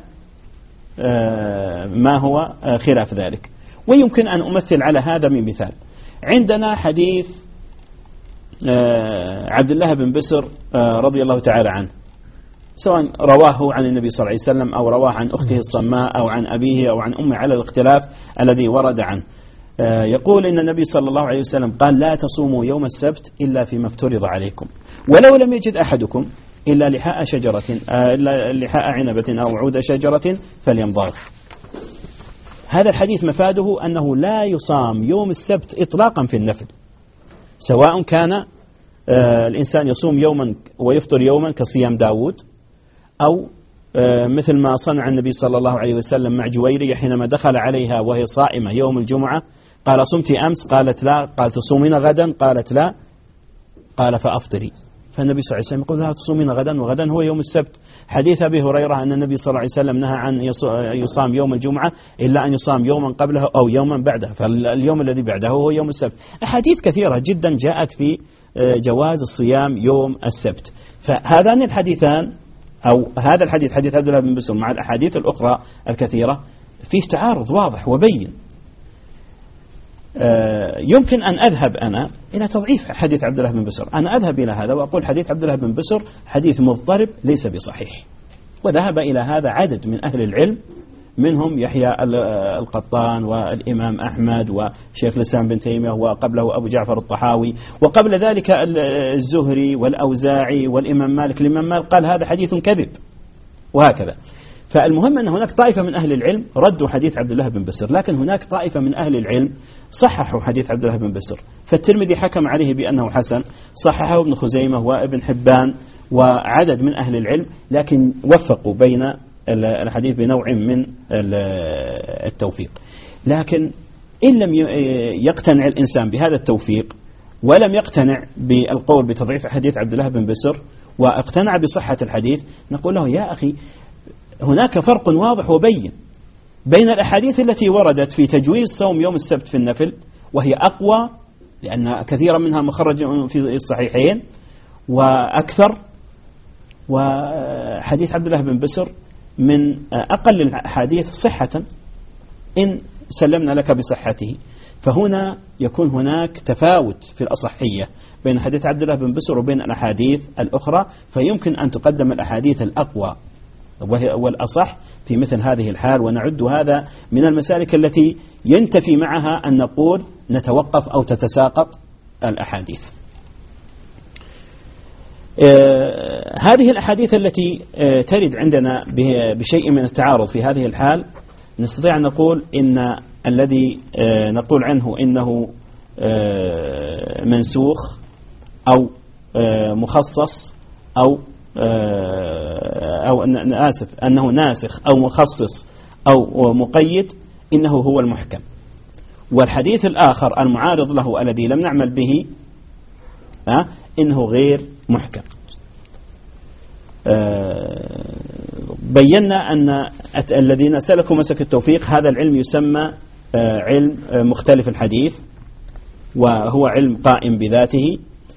ما هو خلاف ذلك. ويمكن أن أمثل على هذا من مثال. عندنا حديث عبد الله بن بسر رضي الله تعالى عنه، سواء رواه عن النبي صلى الله عليه وسلم أو رواه عن أخته الصماء أو عن أبيه أو عن أمه على الاختلاف الذي ورد عنه. يقول إن النبي صلى الله عليه وسلم قال لا تصوموا يوم السبت إلا فيما افترض عليكم، ولو لم يجد أحدكم إلا لحاء شجرة إلا لحاء عنبة أو عود شجرة فليمضغ. هذا الحديث مفاده أنه لا يصام يوم السبت إطلاقا في النفل، سواء كان الإنسان يصوم يوما ويفطر يوما كصيام داود، أو مثل ما صنع النبي صلى الله عليه وسلم مع جويرية حينما دخل عليها وهي صائمة يوم الجمعة، قال صمت أمس؟ قالت لا. قال تصومين غدا؟ قالت لا. قال فأفطري. فالنبي صلى الله عليه وسلم يقول لا تصومين غدا، وغدا هو يوم السبت. حديث أبي هريرة أن النبي صلى الله عليه وسلم نهى عن يصام يوم الجمعة إلا أن يصام يوما قبله أو يوما بعده، فاليوم الذي بعده هو يوم السبت. أحاديث كثيرة جدا جاءت في جواز الصيام يوم السبت. فهذان الحديثان أو هذا الحديث حديث عبد الله بن بسر مع الأحاديث الأخرى الكثيرة فيه تعارض واضح وبين. يمكن أن أذهب أنا إلى تضعيف حديث عبد الله بن بسر، أنا أذهب إلى هذا وأقول حديث عبد الله بن بسر حديث مضطرب ليس بصحيح. وذهب إلى هذا عدد من أهل العلم، منهم يحيى القطان والإمام أحمد وشيخ الإسلام بن تيمية وقبله أبو جعفر الطحاوي، وقبل ذلك الزهري والأوزاعي والإمام مالك. الإمام مالك قال هذا حديث كذب، وهكذا. فالمهم أن هناك طائفة من أهل العلم ردوا حديث عبد الله بن بسر، لكن هناك طائفة من أهل العلم صححوا حديث عبد الله بن بسر. فالترمذي حكم عليه بأنه حسن، صححه ابن خزيمة وابن حبان وعدد من أهل العلم، لكن وفقوا بين الحديث بنوع من التوفيق. لكن إن لم يقتنع الإنسان بهذا التوفيق ولم يقتنع بالقول بتضعيف حديث عبد الله بن بسر واقتنع بصحة الحديث، نقول له يا أخي هناك فرق واضح وبين بين الأحاديث التي وردت في تجويز صوم يوم السبت في النفل، وهي أقوى لأن كثيرا منها مخرج في الصحيحين وأكثر، وحديث عبد الله بن بسر من أقل الأحاديث صحة إن سلمنا لك بصحته. فهنا يكون هناك تفاوت في الأصحية بين حديث عبد الله بن بسر وبين الأحاديث الأخرى، فيمكن أن تقدم الأحاديث الأقوى والأصح في مثل هذه الحال. ونعد هذا من المسالك التي ينتفي معها أن نقول نتوقف أو تتساقط الأحاديث. آه هذه الأحاديث التي آه ترد عندنا بشيء من التعارض في هذه الحال، نستطيع أن نقول إن الذي آه نقول عنه إنه آه منسوخ أو آه مخصص أو أو آسف أنه ناسخ أو مخصص أو مقيد، إنه هو المحكم. والحديث الآخر المعارض له الذي لم نعمل به أه إنه غير محكم. أه بينا أن الذين سلكوا مسك التوفيق هذا العلم يسمى علم مختلف الحديث وهو علم قائم بذاته.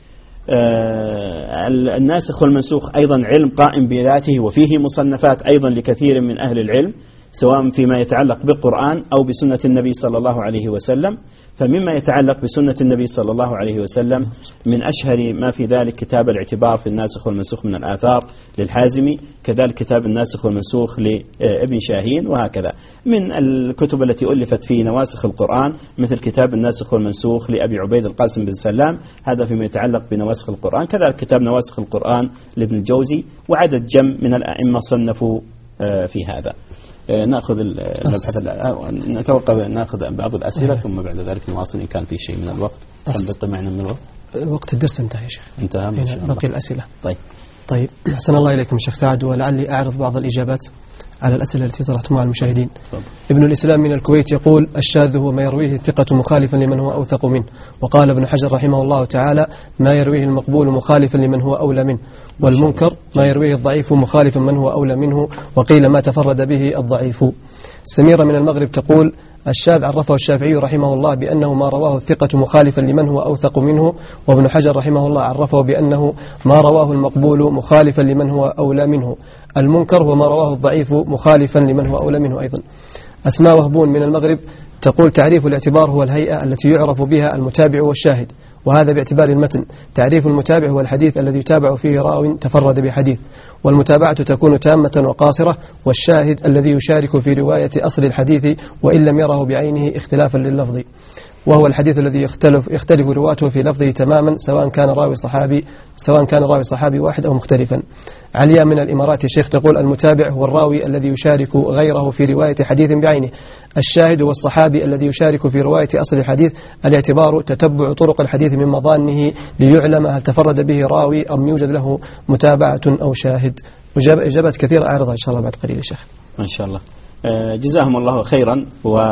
الناسخ والمنسوخ أيضا علم قائم بذاته وفيه مصنفات أيضا لكثير من أهل العلم سواء فيما يتعلق بالقرآن أو بسنة النبي صلى الله عليه وسلم. فمما يتعلق بسنة النبي صلى الله عليه وسلم من أشهر ما في ذلك كتاب الاعتبار في الناسخ والمنسوخ من الآثار للحازمي، كذلك كتاب الناسخ والمنسوخ لابن شاهين، وهكذا من الكتب التي ألفت في نواسخ القرآن مثل كتاب الناسخ والمنسوخ لأبي عبيد القاسم بن سلام، هذا فيما يتعلق بنواسخ القرآن. كذلك كتاب نواسخ القرآن لابن الجوزي، وعدد جم من الأئمة صنفوا في هذا. نأخذ المبحث نتوقف نأخذ بعض الأسئلة ثم بعد ذلك نواصل إن كان في شيء من الوقت. هل بقي معنا من الوقت؟ وقت الدرس انتهى يا شيخ. انتهى. باقي الأسئلة. طيب طيب أحسن الله إليكم شيخ سعد، ولعلي أعرض بعض الإجابات على الأسئلة التي طرحتموها على المشاهدين. طبعا. ابن الإسلام من الكويت يقول: الشاذ هو ما يرويه الثقة مخالفا لمن هو أوثق منه. وقال ابن حجر رحمه الله تعالى: ما يرويه المقبول مخالفا لمن هو أولى منه، والمنكر ما يرويه الضعيف مخالفا من هو أولى منه، وقيل ما تفرد به الضعيف. سميرة من المغرب تقول: الشاذ عرفه الشافعي رحمه الله بأنه ما رواه الثقة مخالفا لمن هو أوثق منه، وابن حجر رحمه الله عرفه بأنه ما رواه المقبول مخالفا لمن هو أولى منه. المنكر هو ما رواه الضعيف مخالفا لمن هو أولى منه أيضا. أسماء وهبون من المغرب تقول: تعريف الاعتبار هو الهيئة التي يعرف بها المتابع والشاهد، وهذا باعتبار المتن. تعريف المتابع هو الحديث الذي يتابع فيه راو تفرد بحديث، والمتابعة تكون تامة وقاصرة، والشاهد الذي يشارك في رواية أصل الحديث وإن لم يره بعينه اختلافا لللفظ، وهو الحديث الذي يختلف يختلف رواته في لفظه تماما سواء كان راوي صحابي سواء كان راوي صحابي واحد أو مختلفا. عليا من الإمارات يا شيخ تقول: المتابع هو الراوي الذي يشارك غيره في رواية حديث بعينه. الشاهد هو الصحابي الذي يشارك في رواية أصل الحديث. الاعتبار تتبع طرق الحديث من مظانه ليعلم هل تفرد به راوي أم يوجد له متابعة أو شاهد. إجابات كثيرة أعرضها إن شاء الله بعد قليل يا شيخ. ما شاء الله. جزاهم الله خيرا،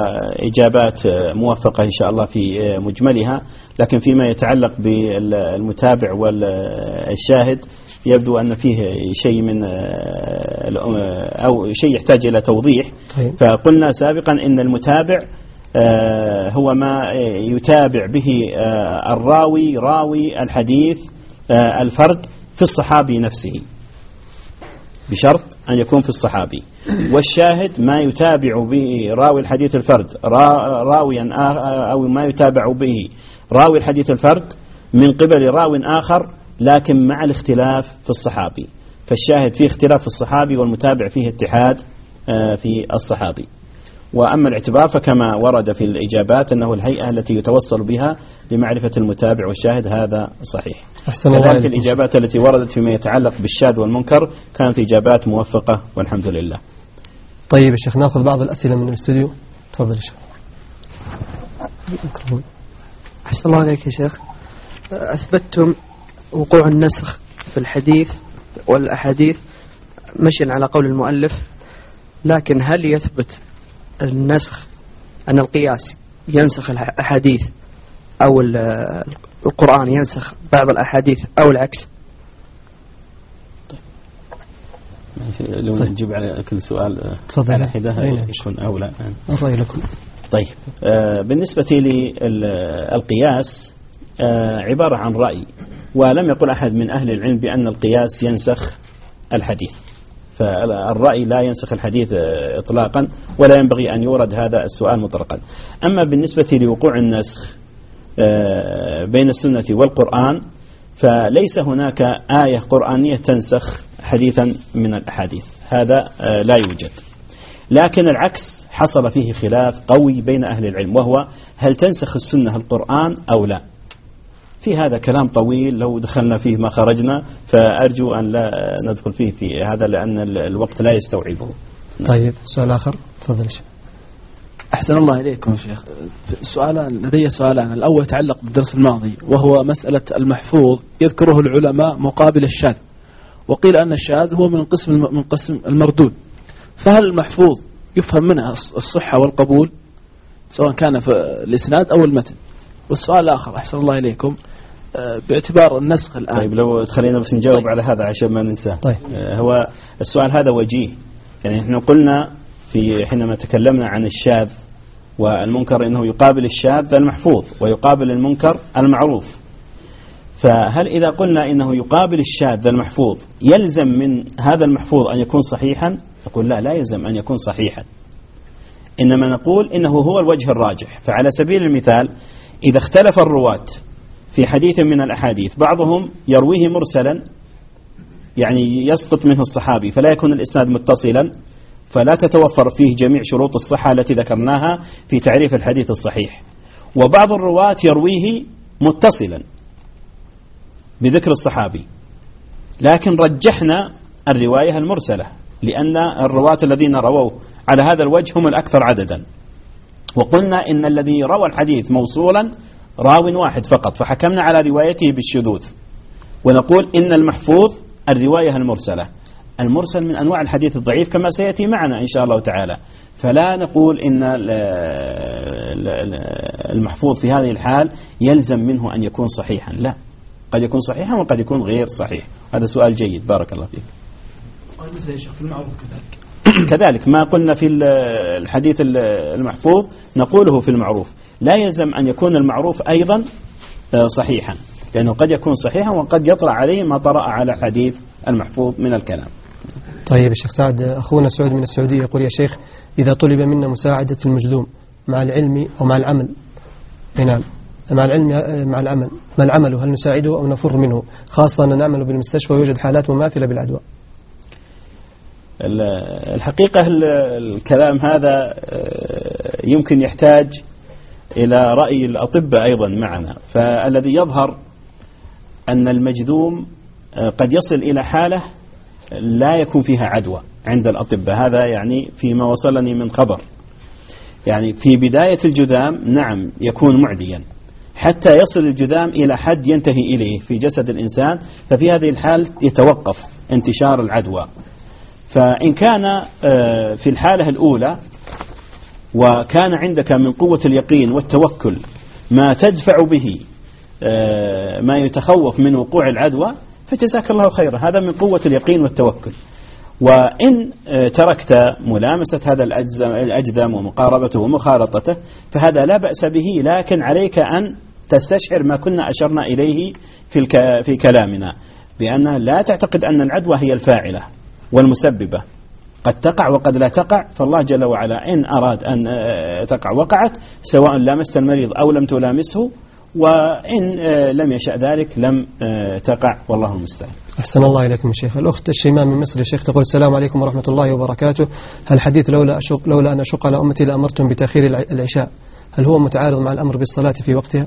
وإجابات موفقة إن شاء الله في مجملها، لكن فيما يتعلق بالمتابع والشاهد يبدو أن فيه شيء من أو شيء يحتاج إلى توضيح. فقلنا سابقا إن المتابع هو ما يتابع به الراوي راوي الحديث الفرد في الصحابي نفسه، بشرط أن يكون في الصحابي. والشاهد ما يتابع به راوي الحديث الفرد راويا أو ما يتابع به راوي الحديث الفرد من قبل راو آخر لكن مع الاختلاف في الصحابي. فالشاهد فيه اختلاف في الصحابي والمتابع فيه اتحاد في الصحابي. وأما الاعتبار فكما ورد في الإجابات أنه الهيئة التي يتوصل بها لمعرفة المتابع والشاهد، هذا صحيح. كذلك الإجابات التي وردت فيما يتعلق بالشاذ والمنكر كانت إجابات موفقة والحمد لله. طيب يا شيخ نأخذ بعض الأسئلة من الاستوديو. تفضل يا شيخ. أحسن الله عليك يا شيخ. أثبتتم وقوع النسخ في الحديث والأحاديث مشيا على قول المؤلف، لكن هل يثبت النسخ أن القياس ينسخ الأحاديث أو القرآن ينسخ بعض الأحاديث أو العكس؟ لو نجيب على كل سؤال تفضل على حدة يكون أولى. الرأي لكم. طيب آه بالنسبة للقياس آه عبارة عن رأي، ولم يقل أحد من أهل العلم بأن القياس ينسخ الحديث، فالرأي لا ينسخ الحديث إطلاقا ولا ينبغي أن يورد هذا السؤال مطلقا. أما بالنسبة لوقوع النسخ بين السنة والقرآن فليس هناك آية قرآنية تنسخ حديثا من الأحاديث، هذا لا يوجد. لكن العكس حصل فيه خلاف قوي بين أهل العلم، وهو هل تنسخ السنة القرآن أو لا. في هذا كلام طويل لو دخلنا فيه ما خرجنا، فأرجو أن لا ندخل فيه في هذا لأن الوقت لا يستوعبه. طيب سؤال آخر تفضل شيخ. أحسن الله إليكم شيخ. سؤالان لدي سؤالان. الأول يتعلق بالدرس الماضي، وهو مسألة المحفوظ يذكره العلماء مقابل الشاذ، وقيل أن الشاذ هو من قسم من قسم المردود، فهل المحفوظ يفهم منها الصحة والقبول سواء كان في الإسناد أو المتن؟ والسؤال الآخر أحسن الله إليكم باعتبار النسخ الآن. طيب لو تخلينا بس نجاوب طيب. على هذا عشان ما ننساه. طيب. هو السؤال هذا وجيه، يعني احنا قلنا في حينما تكلمنا عن الشاذ والمنكر إنه يقابل الشاذ المحفوظ ويقابل المنكر المعروف. فهل إذا قلنا إنه يقابل الشاذ المحفوظ يلزم من هذا المحفوظ أن يكون صحيحا؟ نقول لا، لا يلزم أن يكون صحيحا، إنما نقول إنه هو الوجه الراجح. فعلى سبيل المثال إذا اختلف الرواة في حديث من الأحاديث، بعضهم يرويه مرسلا يعني يسقط منه الصحابي فلا يكون الإسناد متصلا، فلا تتوفر فيه جميع شروط الصحة التي ذكرناها في تعريف الحديث الصحيح. وبعض الرواة يرويه متصلا بذكر الصحابي، لكن رجحنا الرواية المرسلة لأن الرواة الذين رووا على هذا الوجه هم الأكثر عددا، وقلنا إن الذي روى الحديث موصولا راو واحد فقط، فحكمنا على روايته بالشذوذ. ونقول إن المحفوظ الرواية المرسلة. المرسل من أنواع الحديث الضعيف كما سيأتي معنا إن شاء الله تعالى، فلا نقول إن المحفوظ في هذه الحال يلزم منه أن يكون صحيحا، لا، قد يكون صحيحا وقد يكون غير صحيح. هذا سؤال جيد، بارك الله فيك. في المعروف كذلك كذلك ما قلنا في الحديث المحفوظ نقوله في المعروف، لا يلزم أن يكون المعروف أيضا صحيحا، لأنه قد يكون صحيحا وقد يطرأ عليه ما طرأ على حديث المحفوظ من الكلام. طيب الشيخ سعد، أخونا سعود من السعودية يقول: يا شيخ، إذا طلب منا مساعدة المجذوم مع العلم أو مع العمل، نعم، مع العلم مع العمل، ما العمل؟ هل نساعده أو نفر منه، خاصة أن نعمل بالمستشفى ويوجد حالات مماثلة بالعدوى؟ الحقيقة الكلام هذا يمكن يحتاج إلى رأي الأطباء أيضا معنا. فالذي يظهر أن المجذوم قد يصل إلى حالة لا يكون فيها عدوى عند الأطباء، هذا يعني فيما وصلني من خبر. يعني في بداية الجذام نعم يكون معديا حتى يصل الجذام إلى حد ينتهي إليه في جسد الإنسان، ففي هذه الحال يتوقف انتشار العدوى. فإن كان في الحالة الأولى وكان عندك من قوة اليقين والتوكل ما تدفع به ما يتخوف من وقوع العدوى فجزاك الله خيرا، هذا من قوة اليقين والتوكل. وإن تركت ملامسة هذا الأجذام ومقاربته ومخالطته فهذا لا بأس به، لكن عليك أن تستشعر ما كنا أشرنا إليه في, في كلامنا، بأن لا تعتقد أن العدوى هي الفاعلة والمسببة، قد تقع وقد لا تقع، فالله جل وعلا إن أراد أن تقع وقعت، سواء لامست المريض أو لم تلامسه، وإن لم يشأ ذلك لم تقع، والله المستعان. أحسن الله إليكم يا شيخ. الأخت الشيماء من مصر يا شيخ تقول: السلام عليكم ورحمة الله وبركاته، هل حديث لولا أشق لولا أن أشق على أمتي لأمرتم بتأخير العشاء هل هو متعارض مع الأمر بالصلاة في وقتها؟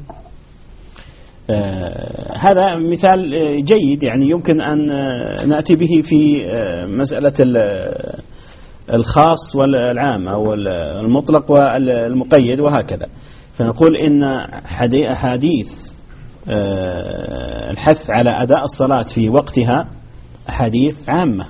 آه هذا مثال جيد، يعني يمكن أن نأتي به في مسألة الخاص والعام أو المطلق والمقيد وهكذا. فنقول إن حديث الحث على أداء الصلاة في وقتها حديث عامة،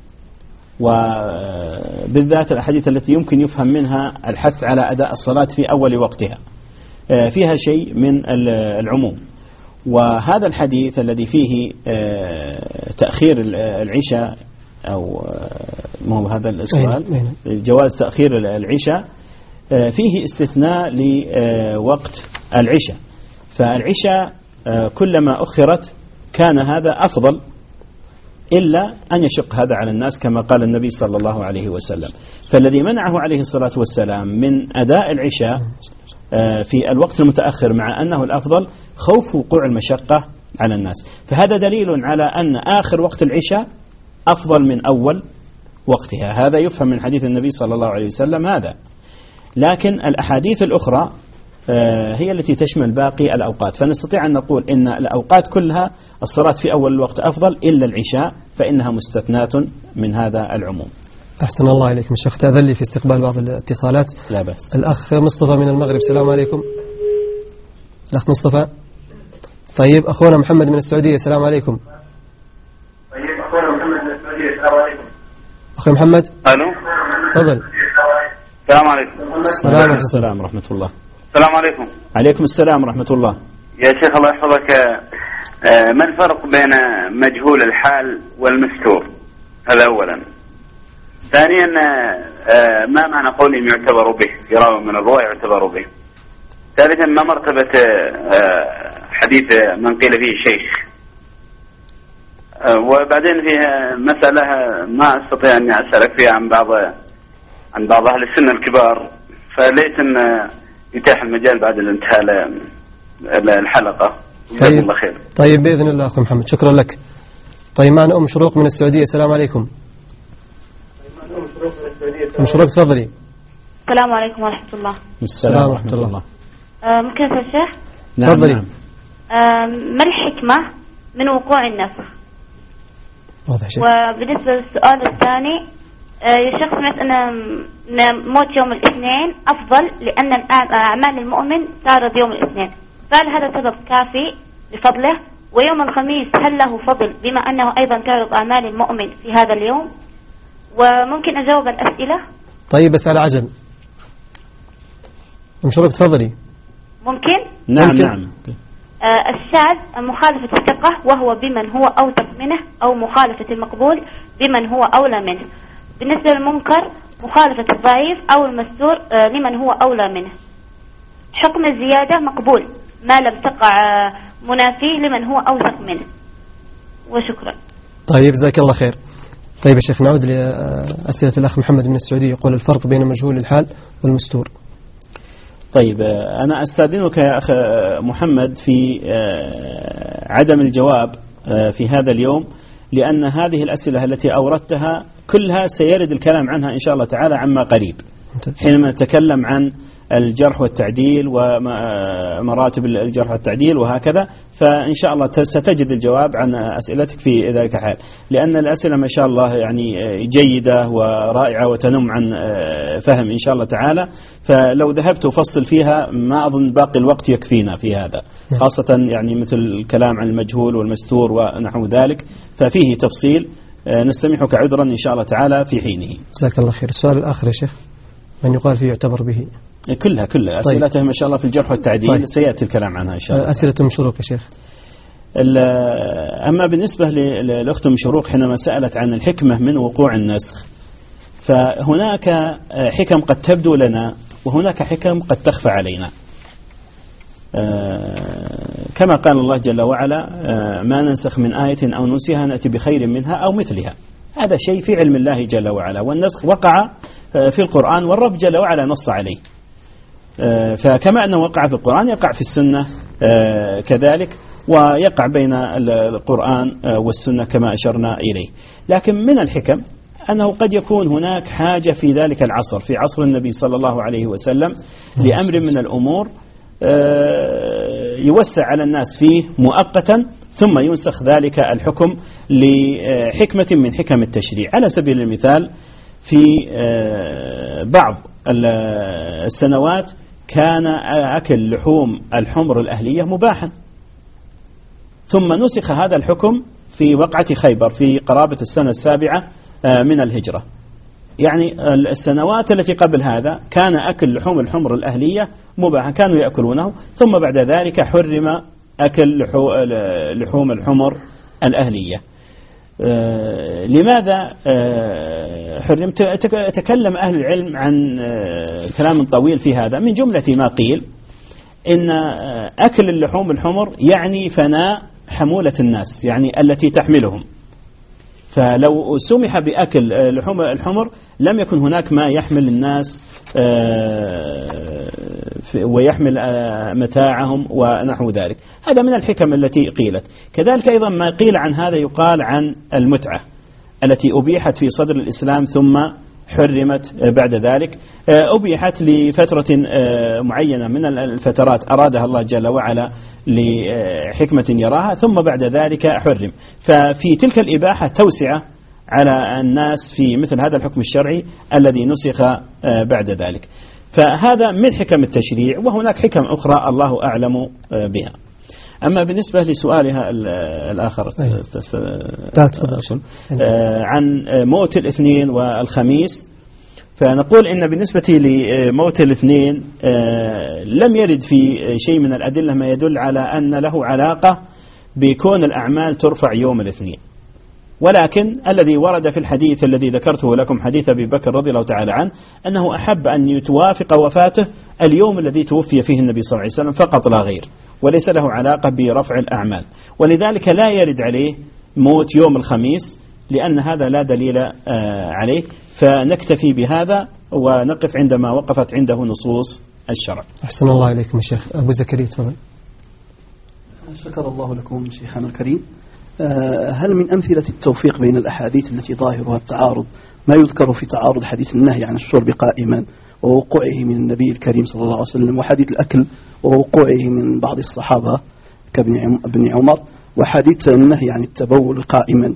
وبالذات الأحاديث التي يمكن يفهم منها الحث على أداء الصلاة في أول وقتها فيها شيء من العموم. وهذا الحديث الذي فيه تأخير العشاء أو مو هذا السؤال، جواز تأخير العشاء، فيه استثناء لوقت العشاء، فالعشاء كلما أخرت كان هذا أفضل، إلا أن يشق هذا على الناس كما قال النبي صلى الله عليه وسلم. فالذي منعه عليه الصلاة والسلام من أداء العشاء في الوقت المتأخر مع أنه الأفضل خوف وقوع المشقة على الناس، فهذا دليل على أن آخر وقت العشاء أفضل من أول وقتها، هذا يفهم من حديث النبي صلى الله عليه وسلم هذا. لكن الأحاديث الأخرى هي التي تشمل باقي الأوقات، فنستطيع أن نقول إن الأوقات كلها الصلاة في أول الوقت أفضل إلا العشاء فإنها مستثناة من هذا العموم. أحسن الله إليكم شيخ. تأذن لي في استقبال بعض الاتصالات. لا بأس. الأخ مصطفى من المغرب، السلام عليكم. الأخ مصطفى. طيب أخونا محمد من السعودية، السلام عليكم. طيب أخونا محمد من السعودية، السلام عليكم. أخي محمد. ألو. تفضل. السلام عليكم. السلام السلام ورحمة الله. السلام عليكم. عليكم السلام ورحمة الله. يا شيخ الله يحفظك، ما الفرق بين مجهول الحال والمستور؟ هذا أولا. ثانيا ما معنى قولهم يعتبر به في راوي من الرواة يعتبر به؟ ثالثا ما مرتبة حديث من قيل فيه شيخ؟ وبعدين فيها مسألة ما أستطيع أن أسألك فيها عن بعض عن بعض أهل السن الكبار، فليت أن يتاح المجال بعد الانتهاء الحلقة. طيب. الله خير. طيب بإذن الله أخو محمد، شكرا لك. طيب معنا أم شروق من السعودية. السلام عليكم. أم شروق تفضلي. السلام عليكم ورحمة الله. السلام ورحمة الله. آه ممكن يا شيخ؟ نعم. تفضلي. نعم. آه ما الحكمة من وقوع النسخ؟ واضح شيء. وبالنسبة للسؤال الثاني، آه يا شيخ سمعت أن موت يوم الاثنين أفضل لأن أعمال المؤمن تعرض يوم الاثنين، فهل هذا سبب كافي لفضله؟ ويوم الخميس هل له فضل بما أنه أيضا تعرض أعمال المؤمن في هذا اليوم؟ وممكن أجاوب الأسئلة؟ طيب بس على عجل. أم شروق تفضلي. ممكن؟ نعم ممكن. نعم. آه الشاذ مخالفة الثقة وهو بمن هو أوثق منه، أو مخالفة المقبول بمن هو أولى منه. بالنسبة للمنكر مخالفة الضعيف أو المستور آه لمن هو أولى منه. حكم الزيادة مقبول ما لم تقع آه منافي لمن هو أوثق منه. وشكرا. طيب جزاك الله خير. طيب يا شيخ نعود لأسئلة الأخ محمد من السعودية، يقول الفرق بين مجهول الحال والمستور. طيب أنا أستأذنك يا أخ محمد في عدم الجواب في هذا اليوم، لأن هذه الأسئلة التي أوردتها كلها سيرد الكلام عنها إن شاء الله تعالى عما قريب، حينما نتكلم عن الجرح والتعديل ومراتب الجرح والتعديل وهكذا، فإن شاء الله ستجد الجواب عن أسئلتك في ذلك الحال، لأن الأسئلة ما شاء الله يعني جيدة ورائعة وتنم عن فهم إن شاء الله تعالى، فلو ذهبت أفصل فيها ما أظن باقي الوقت يكفينا في هذا، خاصة يعني مثل الكلام عن المجهول والمستور ونحو ذلك، ففيه تفصيل. نستمعك عذرا إن شاء الله تعالى في حينه. جزاك الله خير. السؤال الآخر يا شيخ، من يقال فيه يعتبر به؟ كلها كلها طيب. أسئلته ما شاء الله في الجرح والتعديل. طيب. سيأتي الكلام عنها إن شاء الله. أسئلة أم شروق يا شيخ. أما بالنسبة للأخت أم شروق حينما سألت عن الحكمة من وقوع النسخ، فهناك حكم قد تبدو لنا وهناك حكم قد تخفى علينا، كما قال الله جل وعلا ما ننسخ من آية أو ننسيها نأتي بخير منها أو مثلها. هذا شيء في علم الله جل وعلا، والنسخ وقع في القرآن والرب جل وعلا نص عليه، فكما أنه وقع في القرآن يقع في السنة كذلك، ويقع بين القرآن والسنة كما أشرنا إليه. لكن من الحكم أنه قد يكون هناك حاجة في ذلك العصر، في عصر النبي صلى الله عليه وسلم، لأمر من الأمور يوسع على الناس فيه مؤقتا ثم ينسخ ذلك الحكم لحكمة من حكم التشريع. على سبيل المثال في بعض السنوات كان أكل لحوم الحمر الأهلية مباحا، ثم نسخ هذا الحكم في وقعة خيبر في قرابة السنة السابعة من الهجرة. يعني السنوات التي قبل هذا كان أكل لحوم الحمر الأهلية مباحا، كانوا يأكلونه، ثم بعد ذلك حرم أكل لحوم الحمر الأهلية. آه لماذا آه حرم؟ تكلم أهل العلم عن آه كلام طويل في هذا. من جملة ما قيل إن آه أكل اللحوم الحمر يعني فناء حمولة الناس، يعني التي تحملهم، فلو سمح بأكل آه لحوم الحمر لم يكن هناك ما يحمل الناس آه ويحمل آه متاعهم ونحو ذلك. هذا من الحكم التي قيلت. كذلك أيضا ما قيل عن هذا يقال عن المتعة التي أبيحت في صدر الإسلام ثم حرمت بعد ذلك. أبيحت لفترة معينة من الفترات أرادها الله جل وعلا لحكمة يراها، ثم بعد ذلك حرم. ففي تلك الإباحة توسعة على الناس في مثل هذا الحكم الشرعي الذي نسخ بعد ذلك. فهذا من حكم التشريع، وهناك حكم أخرى الله أعلم بها. أما بالنسبة لسؤالها الآخر عن موت الاثنين والخميس، فنقول إن بالنسبة لموت الاثنين لم يرد في شيء من الأدلة ما يدل على أن له علاقة بكون الأعمال ترفع يوم الاثنين. ولكن الذي ورد في الحديث الذي ذكرته لكم حديث أبي بكر رضي الله تعالى عنه أنه أحب أن يتوافق وفاته اليوم الذي توفي فيه النبي صلى الله عليه وسلم فقط لا غير، وليس له علاقة برفع الأعمال، ولذلك لا يرد عليه موت يوم الخميس لأن هذا لا دليل عليه. فنكتفي بهذا ونقف عندما وقفت عنده نصوص الشرع. أحسن الله إليكم الشيخ. أبو زكريا تفضل. شكر الله لكم شيخنا الكريم. هل من أمثلة التوفيق بين الأحاديث التي ظاهرها التعارض ما يذكر في تعارض حديث النهي عن الشرب قائما ووقوعه من النبي الكريم صلى الله عليه وسلم، وحديث الأكل ووقوعه من بعض الصحابة كابن عمر، وحديث النهي عن التبول قائما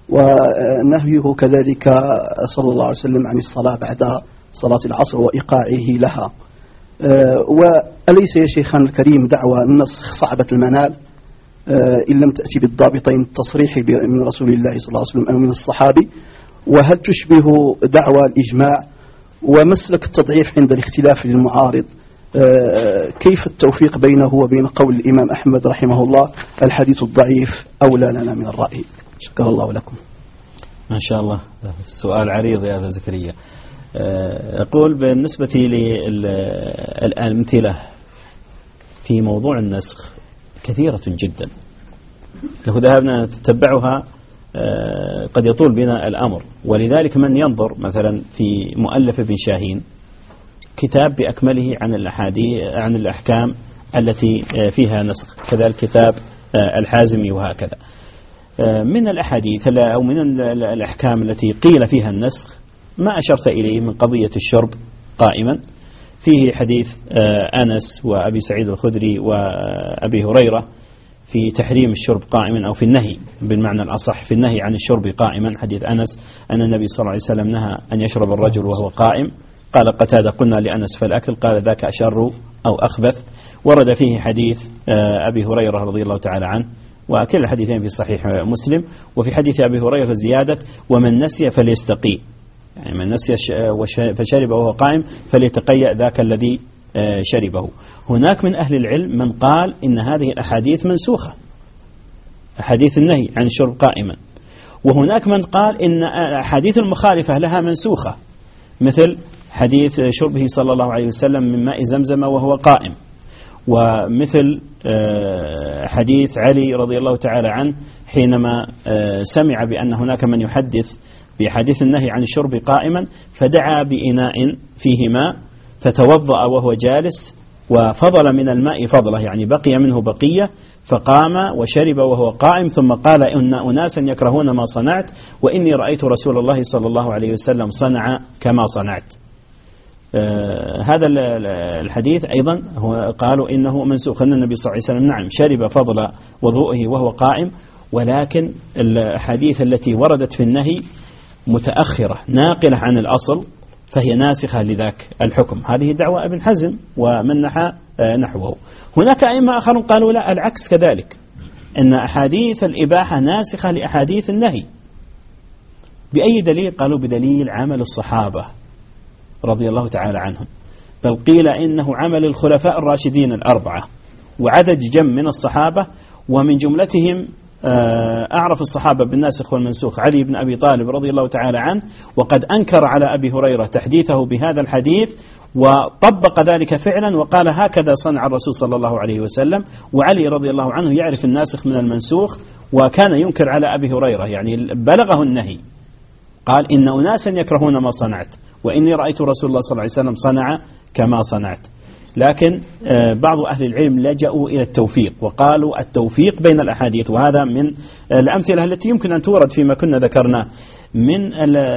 ونهيه كذلك صلى الله عليه وسلم عن الصلاة بعد صلاة العصر وإيقاعه لها؟ وأليس يا شيخنا الكريم دعوى النسخ صعبة المنال إن لم تأتي بالضابطين التصريح من رسول الله صلى الله عليه وسلم أو من الصحابي؟ وهل تشبه دعوى الإجماع ومسلك التضعيف عند الاختلاف للمعارض؟ كيف التوفيق بينه وبين قول الإمام أحمد رحمه الله الحديث الضعيف أولى لنا من الرأي؟ شكر الله لكم. ما شاء الله، سؤال عريض يا أبا زكريا. أقول بالنسبة للأمثلة في موضوع النسخ كثيرة جدا، لو ذهبنا نتتبعها قد يطول بنا الأمر، ولذلك من ينظر مثلا في مؤلف ابن شاهين كتاب بأكمله عن الأحاديث عن الأحكام التي فيها نسخ، كذلك كتاب الحازمي وهكذا، من الأحاديث أو من الأحكام التي قيل فيها النسخ ما أشرت إليه من قضية الشرب قائما، فيه حديث أنس وأبي سعيد الخدري وأبي هريرة في تحريم الشرب قائما، أو في النهي بالمعنى الأصح في النهي عن الشرب قائما. حديث أنس أن النبي صلى الله عليه وسلم نهى أن يشرب الرجل وهو قائم. قال قتادة قلنا لأنس فالأكل، قال ذاك أشر أو أخبث. ورد فيه حديث أبي هريرة رضي الله تعالى عنه، وكل الحديثين في صحيح مسلم. وفي حديث أبي هريرة زيادة ومن نسي فليستقي، يعني من نسي فشرب وهو قائم فليتقيأ ذاك الذي شربه. هناك من أهل العلم من قال إن هذه الأحاديث منسوخة، أحاديث النهي عن الشرب قائما، وهناك من قال إن أحاديث المخالفة لها منسوخة، مثل حديث شربه صلى الله عليه وسلم من ماء زمزم وهو قائم، ومثل حديث علي رضي الله تعالى عنه حينما سمع بأن هناك من يحدث بحديث النهي عن الشرب قائما فدعا بإناء فيه ماء فتوضأ وهو جالس وفضل من الماء فضله، يعني بقي منه بقية، فقام وشرب وهو قائم، ثم قال إن أناسا يكرهون ما صنعت وإني رأيت رسول الله صلى الله عليه وسلم صنع كما صنعت. آه هذا الحديث أيضا هو قالوا إنه منسوخ، أن النبي صلى الله عليه وسلم نعم شرب فضل وضوءه وهو قائم، ولكن الحديث التي وردت في النهي متأخرة ناقلة عن الأصل فهي ناسخة لذاك الحكم. هذه دعوة ابن حزم ومن نحى نحوه. هناك أئمة آخرون قالوا لا، العكس كذلك، أن أحاديث الإباحة ناسخة لأحاديث النهي. بأي دليل؟ قالوا بدليل عمل الصحابة رضي الله تعالى عنهم، بل قيل إنه عمل الخلفاء الراشدين الأربعة وعدد جم من الصحابة، ومن جملتهم أعرف الصحابة بالناسخ والمنسوخ علي بن أبي طالب رضي الله تعالى عنه، وقد أنكر على أبي هريرة تحديثه بهذا الحديث وطبق ذلك فعلا وقال هكذا صنع الرسول صلى الله عليه وسلم. وعلي رضي الله عنه يعرف الناسخ من المنسوخ وكان ينكر على أبي هريرة، يعني بلغه النهي، قال إن أناسا يكرهون ما صنعت وإني رأيت رسول الله صلى الله عليه وسلم صنع كما صنعت. لكن بعض أهل العلم لجأوا إلى التوفيق وقالوا التوفيق بين الأحاديث، وهذا من الأمثلة التي يمكن أن تورد فيما كنا ذكرناه. من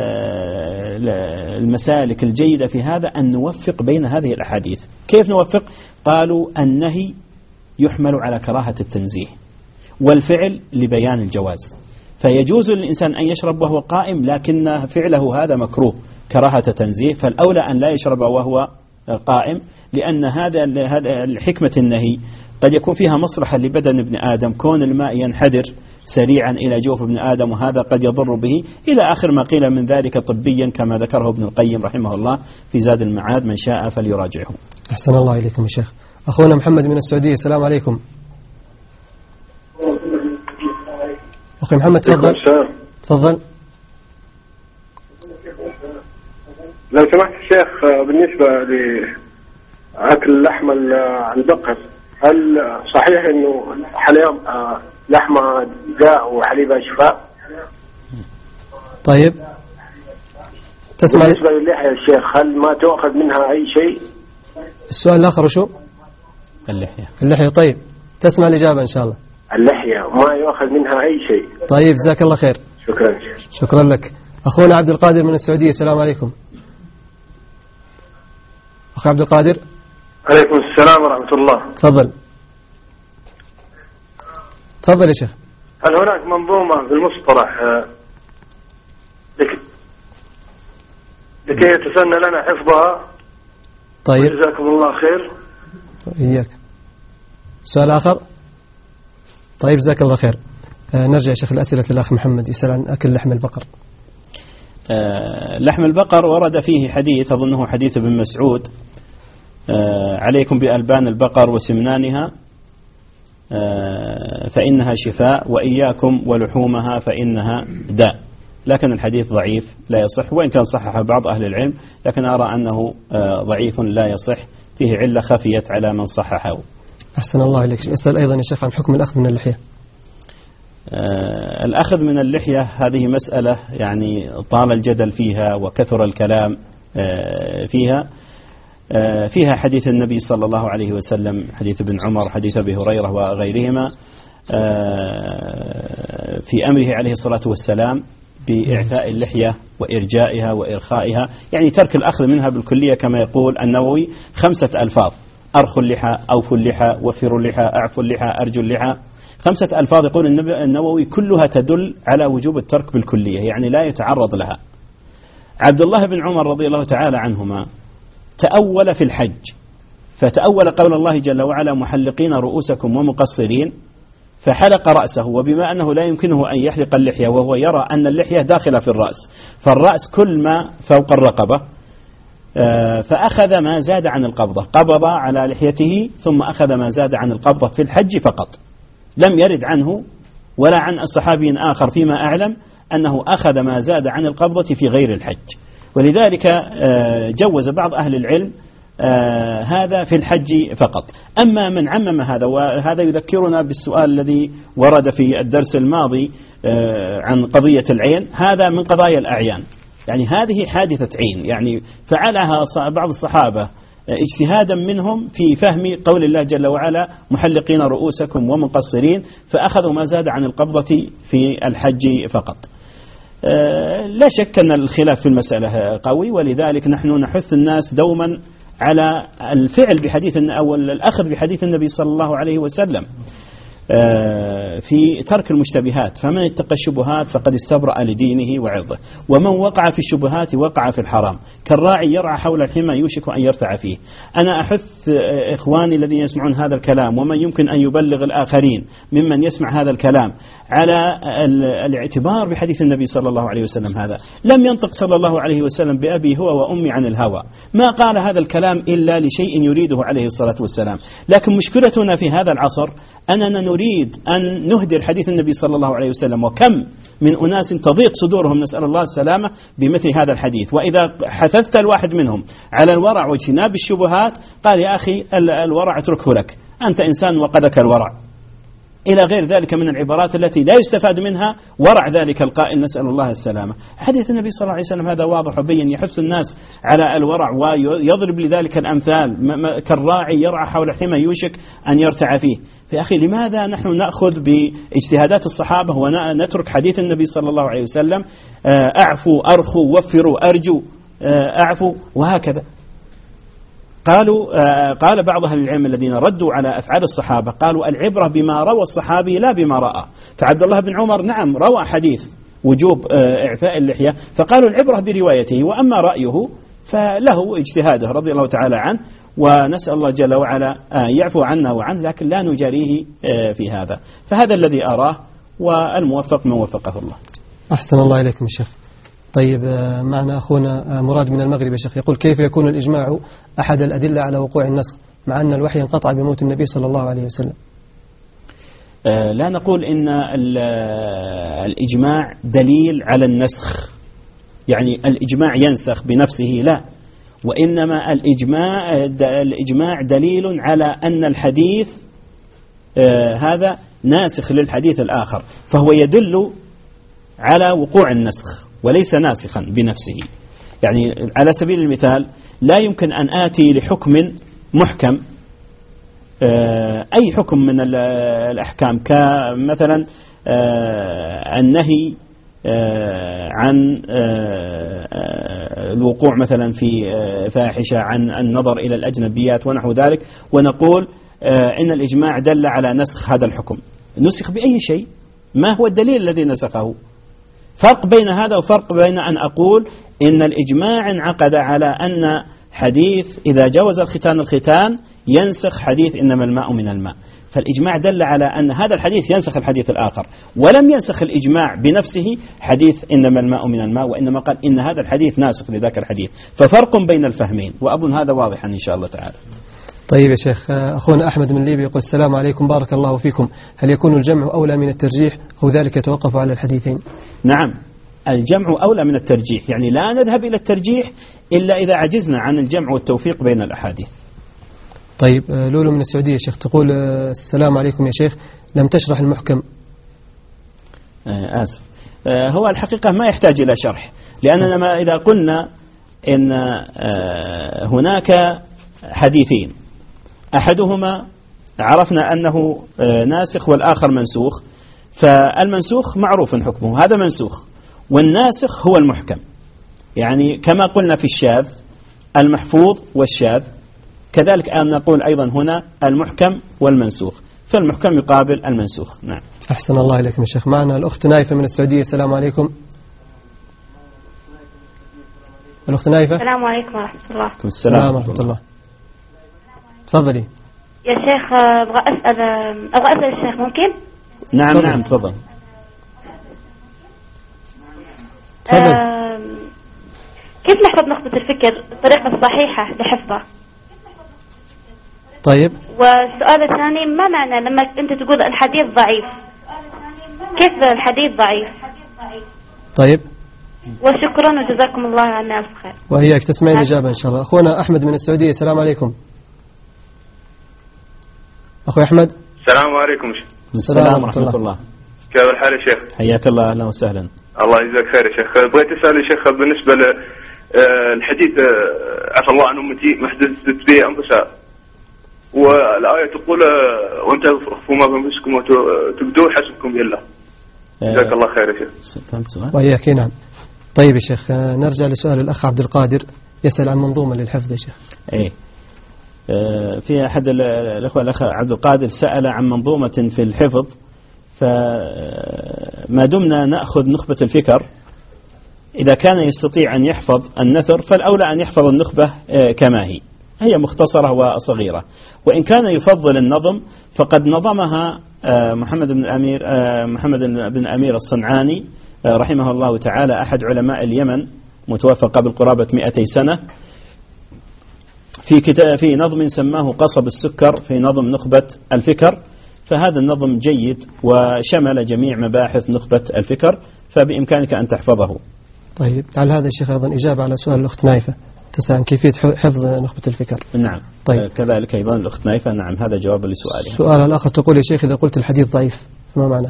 المسالك الجيدة في هذا أن نوفق بين هذه الأحاديث. كيف نوفق؟ قالوا النهي يحمل على كراهة التنزيه والفعل لبيان الجواز، فيجوز للإنسان أن يشرب وهو قائم، لكن فعله هذا مكروه كراهة تنزيه، فالأولى أن لا يشرب وهو قائم، لأن هذا الحكمة النهي قد يكون فيها مصلحة لبدن ابن آدم، كون الماء ينحدر سريعا إلى جوف ابن آدم وهذا قد يضر به، إلى آخر ما قيل من ذلك طبيا كما ذكره ابن القيم رحمه الله في زاد المعاد، من شاء فليراجعه. أحسن الله إليكم يا شيخ. أخونا محمد من السعودية، السلام عليكم. أخي محمد تفضل تفضل. لو سمحت الشيخ، بالنسبة لأكل لحم البقر، هل صحيح أنه حليب لحمة داء وحليبها شفاء؟ طيب تسمع. بالنسبة للحية الشيخ، هل ما تؤخذ منها أي شيء؟ السؤال الآخر شو؟ اللحية. اللحية. طيب تسمع الإجابة إن شاء الله. اللحية ما يؤخذ منها أي شيء. طيب جزاك الله خير. شكرا. شكرا لك. أخونا عبد القادر من السعودية، السلام عليكم. أخي عبد القادر. عليكم السلام ورحمة الله. تفضل. تفضل يا شيخ. هل هناك منظومة بالمصطلح لكي, لكي يتسنى لنا حفظها؟ طيب جزاكم الله خير. إياك. سؤال آخر. طيب جزاك الله خير. آه نرجع يا شيخ الأسئلة الأخ محمد يسأل عن أكل لحم البقر. آه لحم البقر ورد فيه حديث، أظنه حديث ابن مسعود: آه عليكم بألبان البقر وسمنانها آه فإنها شفاء، وإياكم ولحومها فإنها داء. لكن الحديث ضعيف لا يصح، وإن كان صحح بعض أهل العلم، لكن أرى أنه آه ضعيف لا يصح، فيه علة خفيت على من صححه. أحسن الله إليك. يسأل أيضا يا شيخ عن حكم الأخذ من اللحية. آه الأخذ من اللحية هذه مسألة يعني طال الجدل فيها وكثر الكلام آه فيها. آه فيها حديث النبي صلى الله عليه وسلم، حديث ابن عمر، حديث أبي هريرة وغيرهما، آه في أمره عليه الصلاة والسلام بإعفاء اللحية وإرجائها وإرخائها، يعني ترك الأخذ منها بالكلية، كما يقول النووي خمسة ألفاظ: أرخوا اللحى، أوفوا اللحى، وفروا اللحى، أعفوا اللحى، أرجوا اللحى. خمسة ألفاظ يقول النووي كلها تدل على وجوب الترك بالكلية، يعني لا يتعرض لها. عبد الله بن عمر رضي الله تعالى عنهما تأول في الحج، فتأول قول الله جل وعلا: محلقين رؤوسكم ومقصرين، فحلق رأسه، وبما أنه لا يمكنه أن يحلق اللحية وهو يرى أن اللحية داخلة في الرأس، فالرأس كل ما فوق الرقبة، فأخذ ما زاد عن القبضة، قبض على لحيته ثم أخذ ما زاد عن القبضة في الحج فقط. لم يرد عنه ولا عن صحابي آخر فيما أعلم أنه أخذ ما زاد عن القبضة في غير الحج، ولذلك جوز بعض أهل العلم هذا في الحج فقط. أما من عمم هذا، وهذا يذكرنا بالسؤال الذي ورد في الدرس الماضي عن قضية العين، هذا من قضايا الأعيان، يعني هذه حادثة عين، يعني فعلها بعض الصحابة اجتهادا منهم في فهم قول الله جل وعلا: محلقين رؤوسكم ومقصرين، فأخذوا ما زاد عن القبضة في الحج فقط. لا شك أن الخلاف في المسألة قوي، ولذلك نحن نحث الناس دوما على الفعل بحديث أو الأخذ بحديث النبي صلى الله عليه وسلم في ترك المشتبهات، فمن اتقى الشبهات فقد استبرأ لدينه وعرضه، ومن وقع في الشبهات وقع في الحرام، كالراعي يرعى حول الحمى يوشك أن يرتع فيه. أنا أحث إخواني الذين يسمعون هذا الكلام، ومن يمكن أن يبلغ الآخرين ممن يسمع هذا الكلام، على الاعتبار بحديث النبي صلى الله عليه وسلم. هذا لم ينطق صلى الله عليه وسلم بأبي هو وأمي عن الهوى، ما قال هذا الكلام إلا لشيء يريده عليه الصلاة والسلام. لكن مشكلتنا في هذا العصر أننا نريد أن نهدر حديث النبي صلى الله عليه وسلم، وكم من أناس تضيق صدورهم، نسأل الله السلامة، بمثل هذا الحديث. وإذا حثثت الواحد منهم على الورع واجتناب الشبهات، قال: يا أخي الورع اتركه لك، أنت إنسان وقدك الورع، إلى غير ذلك من العبارات التي لا يستفاد منها ورع ذلك القائل، نسأل الله السلامة. حديث النبي صلى الله عليه وسلم هذا واضح وبين، يحث الناس على الورع ويضرب لذلك الأمثال، كالراعي يرعى حول الحمى يوشك أن يرتع فيه. في أخي، لماذا نحن نأخذ باجتهادات الصحابة ونترك حديث النبي صلى الله عليه وسلم؟ أعفوا، أرخوا، وفروا، أرجوا، أعفوا، وهكذا. قالوا قال بعض أهل العلم الذين ردوا على أفعال الصحابة، قالوا: العبرة بما روى الصحابي لا بما رأى. فعبد الله بن عمر نعم روى حديث وجوب إعفاء اللحية، فقالوا العبرة بروايته، وأما رأيه فله اجتهاده رضي الله تعالى عنه، ونسأل الله جل وعلا يعفو عنا وعنه، لكن لا نجاريه في هذا. فهذا الذي أراه، والموفق من وفقه الله. أحسن الله إليكم يا شيخ. طيب معنا أخونا مراد من المغرب يا شيخ، يقول: كيف يكون الإجماع أحد الأدلة على وقوع النسخ مع أن الوحي انقطع بموت النبي صلى الله عليه وسلم؟ لا نقول إن الإجماع دليل على النسخ، يعني الإجماع ينسخ بنفسه، لا، وإنما الإجماع الإجماع دليل على أن الحديث هذا ناسخ للحديث الآخر، فهو يدل على وقوع النسخ وليس ناسخا بنفسه. يعني على سبيل المثال لا يمكن أن آتي لحكم محكم، أي حكم من الأحكام كمثلا النهي عن الوقوع مثلا في فاحشة، عن النظر إلى الأجنبيات ونحو ذلك، ونقول إن الإجماع دل على نسخ هذا الحكم. نسخ بأي شيء؟ ما هو الدليل الذي نسخه؟ فرق بين هذا وفرق بين أن أقول إن الإجماع انعقد على أن حديث إذا جوز الختان الختان ينسخ حديث إنما الماء من الماء، فالإجماع دل على أن هذا الحديث ينسخ الحديث الآخر، ولم ينسخ الإجماع بنفسه حديث إنما الماء من الماء، وإنما قال إن هذا الحديث ناسخ لذاك الحديث، ففرق بين الفهمين، وأظن هذا واضحا إن شاء الله تعالى. طيب يا شيخ، أخونا أحمد من ليبيا يقول السلام عليكم بارك الله فيكم، هل يكون الجمع أولى من الترجيح أو ذلك يتوقف على الحديثين؟ نعم، الجمع أولى من الترجيح، يعني لا نذهب إلى الترجيح إلا إذا عجزنا عن الجمع والتوفيق بين الأحاديث. طيب لولو من السعودية يا شيخ تقول السلام عليكم يا شيخ، لم تشرح المحكم. آه آسف، آه هو الحقيقة ما يحتاج إلى شرح، لأننا ما إذا قلنا إن آه هناك حديثين أحدهما عرفنا أنه آه ناسخ والآخر منسوخ، فالمنسوخ معروف حكمه، هذا منسوخ، والناسخ هو المحكم. يعني كما قلنا في الشاذ المحفوظ والشاذ، كذلك أن نقول أيضا هنا المحكم والمنسوخ، فالمحكم يقابل المنسوخ. نعم. أحسن الله إليكم يا شيخ. معنا الأخت نايفة من السعودية، السلام عليكم. الأخت نايفة. السلام عليكم ورحمة الله. السلام ورحمة الله. تفضلي يا شيخ. أبغى أسأل أبغى أسأل الشيخ ممكن؟ نعم تفضل. نعم تفضل. كيف نحفظ نخبة الفكر الطريقة الصحيحة لحفظه؟ طيب. والسؤال الثاني، ما معنى لما أنت تقول الحديث ضعيف؟ كيف الحديث ضعيف؟ طيب. وشكرا وجزاكم الله عنا ألف خير. وإياك تسمعين الإجابة إن شاء الله. أخونا أحمد من السعودية، السلام عليكم. أخوي أحمد. السلام عليكم. السلام ورحمة الله. كيف الحال يا شيخ؟ حياك الله، أهلا وسهلا. الله يجزاك خير يا شيخ. بغيت أسأل يا شيخ بالنسبة للحديث عفى الله عن أمتي ما حدثت به أنفسها، والآية تقول وأنت تخفوا ما بأنفسكم وتبدوه حسبكم بالله. جزاك الله خير يا شيخ. وإياك. نعم. طيب يا شيخ، نرجع لسؤال الأخ عبد القادر يسأل عن منظومة للحفظ يا شيخ. إيه، في أحد الأخوة الأخ عبد القادر سأل عن منظومة في الحفظ، فما دمنا نأخذ نخبة الفكر إذا كان يستطيع أن يحفظ النثر فالأولى أن يحفظ النخبة كما هي هي مختصرة وصغيرة، وإن كان يفضل النظم فقد نظمها محمد بن الأمير محمد بن الأمير الصنعاني رحمه الله تعالى، أحد علماء اليمن، متوفى قبل قرابة مئتي سنة، في كتاب في نظم سماه قصب السكر في نظم نخبة الفكر، فهذا النظم جيد وشمل جميع مباحث نخبة الفكر، فبإمكانك أن تحفظه. طيب، على هذا الشيخ أيضا إجابة على سؤال الأخت نايفة تسأل عن كيفية حفظ نخبة الفكر. نعم. طيب. كذلك أيضا الأخت نايفة. نعم، هذا جواب لسؤالها. سؤال الآخر تقول يا شيخ إذا قلت الحديث ضعيف ما معناه؟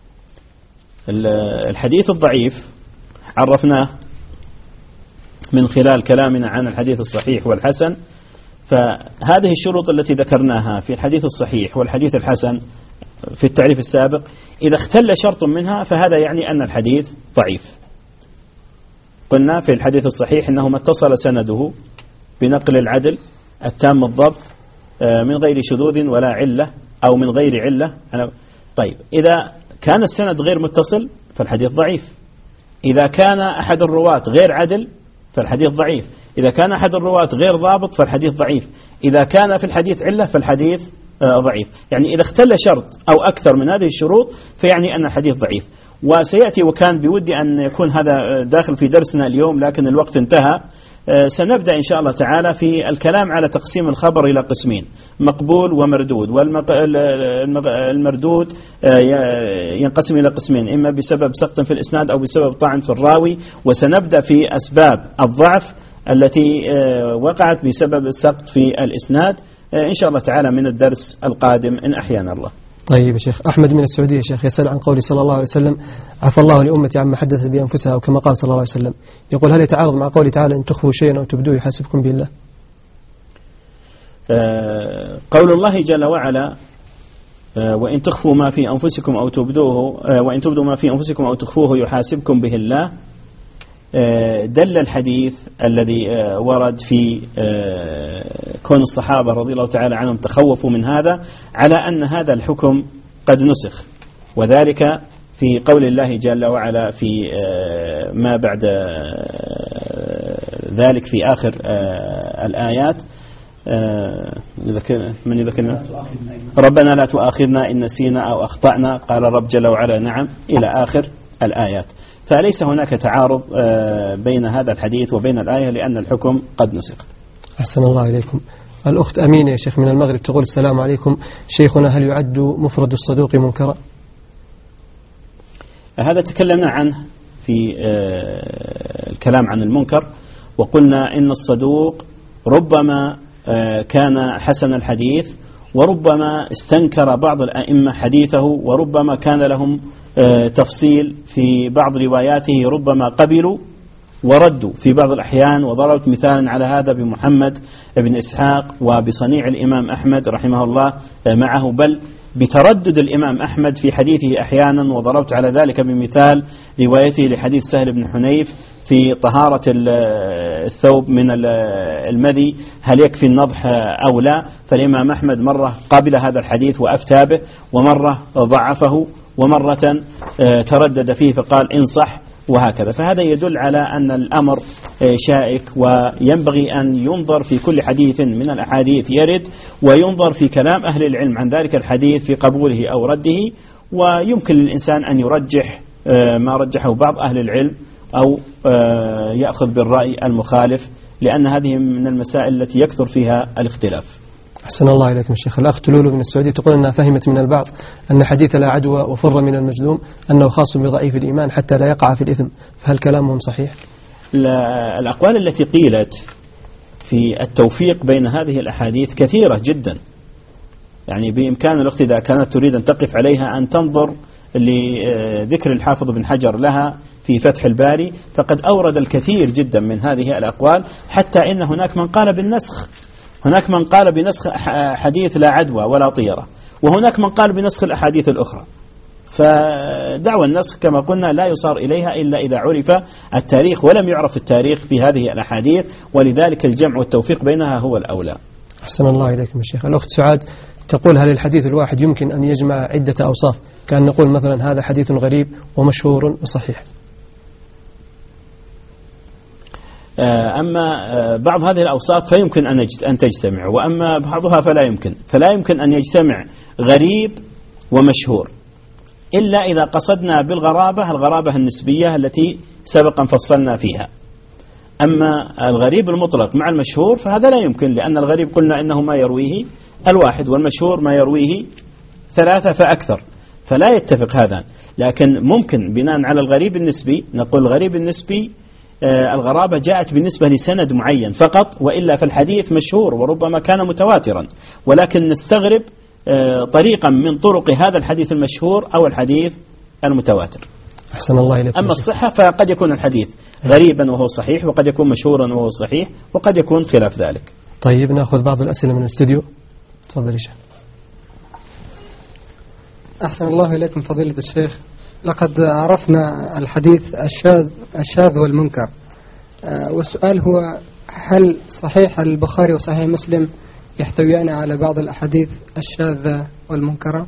الحديث الضعيف عرفناه من خلال كلامنا عن الحديث الصحيح والحسن، فهذه الشروط التي ذكرناها في الحديث الصحيح والحديث الحسن في التعريف السابق إذا اختل شرط منها فهذا يعني أن الحديث ضعيف. قلنا في الحديث الصحيح إنه ما اتصل سنده بنقل العدل التام الضبط من غير شذوذ ولا علة أو من غير علة. طيب، إذا كان السند غير متصل فالحديث ضعيف، إذا كان أحد الرواة غير عدل فالحديث ضعيف، إذا كان أحد الرواة غير ضابط فالحديث ضعيف، إذا كان في الحديث علة فالحديث ضعيف. يعني إذا اختل شرط أو أكثر من هذه الشروط فيعني أن الحديث ضعيف. وسيأتي، وكان بودي أن يكون هذا داخل في درسنا اليوم لكن الوقت انتهى، سنبدأ إن شاء الله تعالى في الكلام على تقسيم الخبر إلى قسمين: مقبول ومردود. والمردود ينقسم إلى قسمين: إما بسبب سقط في الإسناد أو بسبب طعن في الراوي. وسنبدأ في أسباب الضعف التي وقعت بسبب السقط في الإسناد إن شاء الله تعالى من الدرس القادم إن أحيانا الله. طيب يا شيخ. أحمد من السعودية شيخ يسأل عن قول صلى الله عليه وسلم: عفى الله لأمتي عما حدثت بأنفسها، أو كما قال صلى الله عليه وسلم. يقول: هل يتعارض مع قوله تعالى: إن تخفوا شيئا أو تبدوه يحاسبكم بالله؟ آه قول الله جل وعلا: آه وإن تخفوا ما في أنفسكم أو تبدوه آه وإن تبدوا ما في أنفسكم أو تخفوه يحاسبكم به الله، آه دل الحديث الذي آه ورد في آه كون الصحابة رضي الله تعالى عنهم تخوفوا من هذا على أن هذا الحكم قد نسخ، وذلك في قول الله جل وعلا في آه ما بعد آه ذلك في آخر آه الآيات: آه من يذكرنا ربنا لا تؤاخذنا إن نسينا أو أخطأنا، قال رب جل وعلا: نعم، إلى آخر الآيات. فليس هناك تعارض آه بين هذا الحديث وبين الآية، لأن الحكم قد نسخ. أحسن الله إليكم. الأخت أمينة يا شيخ من المغرب تقول: السلام عليكم شيخنا، هل يعد مفرد الصدوق منكرا؟ هذا تكلمنا عنه في آه الكلام عن المنكر، وقلنا إن الصدوق ربما آه كان حسن الحديث، وربما استنكر بعض الأئمة حديثه، وربما كان لهم آه تفصيل في بعض رواياته، ربما قبلوا وردوا في بعض الأحيان. وضربت مثالا على هذا بمحمد بن إسحاق وبصنيع الإمام أحمد رحمه الله معه، بل بتردد الإمام أحمد في حديثه أحيانا. وضربت على ذلك بمثال روايته لحديث سهل بن حنيف في طهارة الثوب من المذي، هل يكفي النضح أو لا؟ فالإمام أحمد مرة قابل هذا الحديث وأفتى به، ومرة ضعفه، ومرة تردد فيه فقال إن صح، وهكذا. فهذا يدل على أن الأمر شائك، وينبغي أن ينظر في كل حديث من الأحاديث يرد، وينظر في كلام أهل العلم عن ذلك الحديث في قبوله أو رده. ويمكن للإنسان أن يرجح ما رجحه بعض أهل العلم، أو يأخذ بالرأي المخالف، لأن هذه من المسائل التي يكثر فيها الاختلاف. أحسن الله إليكم الشيخ. الأخ تلولو من السعودية تقول أنها فهمت من البعض أن حديث لا عدوى وفر من المجذوم أنه خاص بضعيف الإيمان حتى لا يقع في الإثم، فهل كلامهم صحيح؟ الأقوال التي قيلت في التوفيق بين هذه الأحاديث كثيرة جدا، يعني بإمكان الأخت إذا كانت تريد أن تقف عليها أن تنظر لذكر الحافظ بن حجر لها في فتح الباري، فقد أورد الكثير جدا من هذه الأقوال، حتى إن هناك من قال بالنسخ، هناك من قال بنسخ حديث لا عدوى ولا طيرة، وهناك من قال بنسخ الأحاديث الأخرى. فدعوى النسخ كما قلنا لا يصار إليها إلا إذا عرف التاريخ، ولم يعرف التاريخ في هذه الأحاديث، ولذلك الجمع والتوفيق بينها هو الأولى. أحسن الله إليكم الشيخ. الأخت سعاد تقول: هل الحديث الواحد يمكن أن يجمع عدة أوصاف، كأن نقول مثلا هذا حديث غريب ومشهور وصحيح؟ أما بعض هذه الأوصاف فيمكن أن تجتمع، وأما بعضها فلا يمكن. فلا يمكن أن يجتمع غريب ومشهور إلا إذا قصدنا بالغرابة الغرابة النسبية التي سبقا فصلنا فيها. أما الغريب المطلق مع المشهور فهذا لا يمكن، لأن الغريب قلنا إنه ما يرويه الواحد، والمشهور ما يرويه ثلاثة فأكثر، فلا يتفق هذا. لكن ممكن بناء على الغريب النسبي نقول الغريب النسبي الغرابة جاءت بالنسبة لسند معين فقط، وإلا فالحديث مشهور وربما كان متواترا، ولكن نستغرب طريقا من طرق هذا الحديث المشهور أو الحديث المتواتر. أحسن الله إليكم. أما الصحة فقد يكون الحديث غريبا وهو صحيح، وقد يكون مشهورا وهو صحيح، وقد يكون خلاف ذلك. طيب نأخذ بعض الأسئلة من الاستوديو. تفضل يا شيخ. أحسن الله إليكم فضيلة الشيخ. لقد عرفنا الحديث الشاذ الشاذ والمنكر، والسؤال هو: هل صحيح البخاري وصحيح مسلم يحتويان على بعض الأحاديث الشاذة والمنكرة؟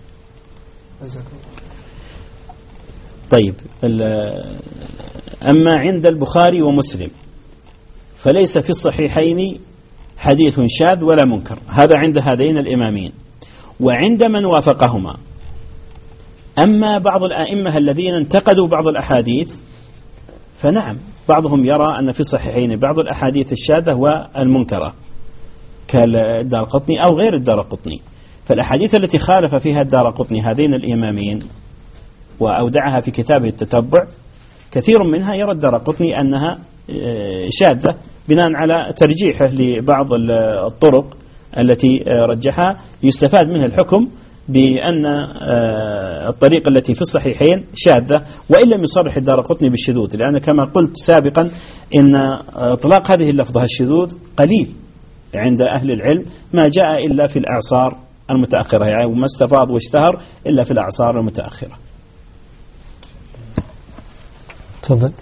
طيب، أما عند البخاري ومسلم فليس في الصحيحين حديث شاذ ولا منكر، هذا عند هذين الإمامين وعند من وافقهما. أما بعض الآئمة الذين انتقدوا بعض الأحاديث فنعم بعضهم يرى أن في الصحيحين بعض الأحاديث الشاذة والمنكرة كالدارقطني أو غير الدارقطني. فالأحاديث التي خالف فيها الدارقطني هذين الإمامين وأودعها في كتابه التتبع كثير منها يرى الدارقطني أنها شاذة بناء على ترجيحه لبعض الطرق التي رجحها، يستفاد منها الحكم بأن الطريقة التي في الصحيحين شاذة، وإن لم يصرح الدارقطني بالشذوذ، لأن كما قلت سابقا إن إطلاق هذه اللفظة الشذوذ قليل عند أهل العلم، ما جاء إلا في الأعصار المتأخرة، يعني وما استفاض واشتهر إلا في الأعصار المتأخرة. تفضل.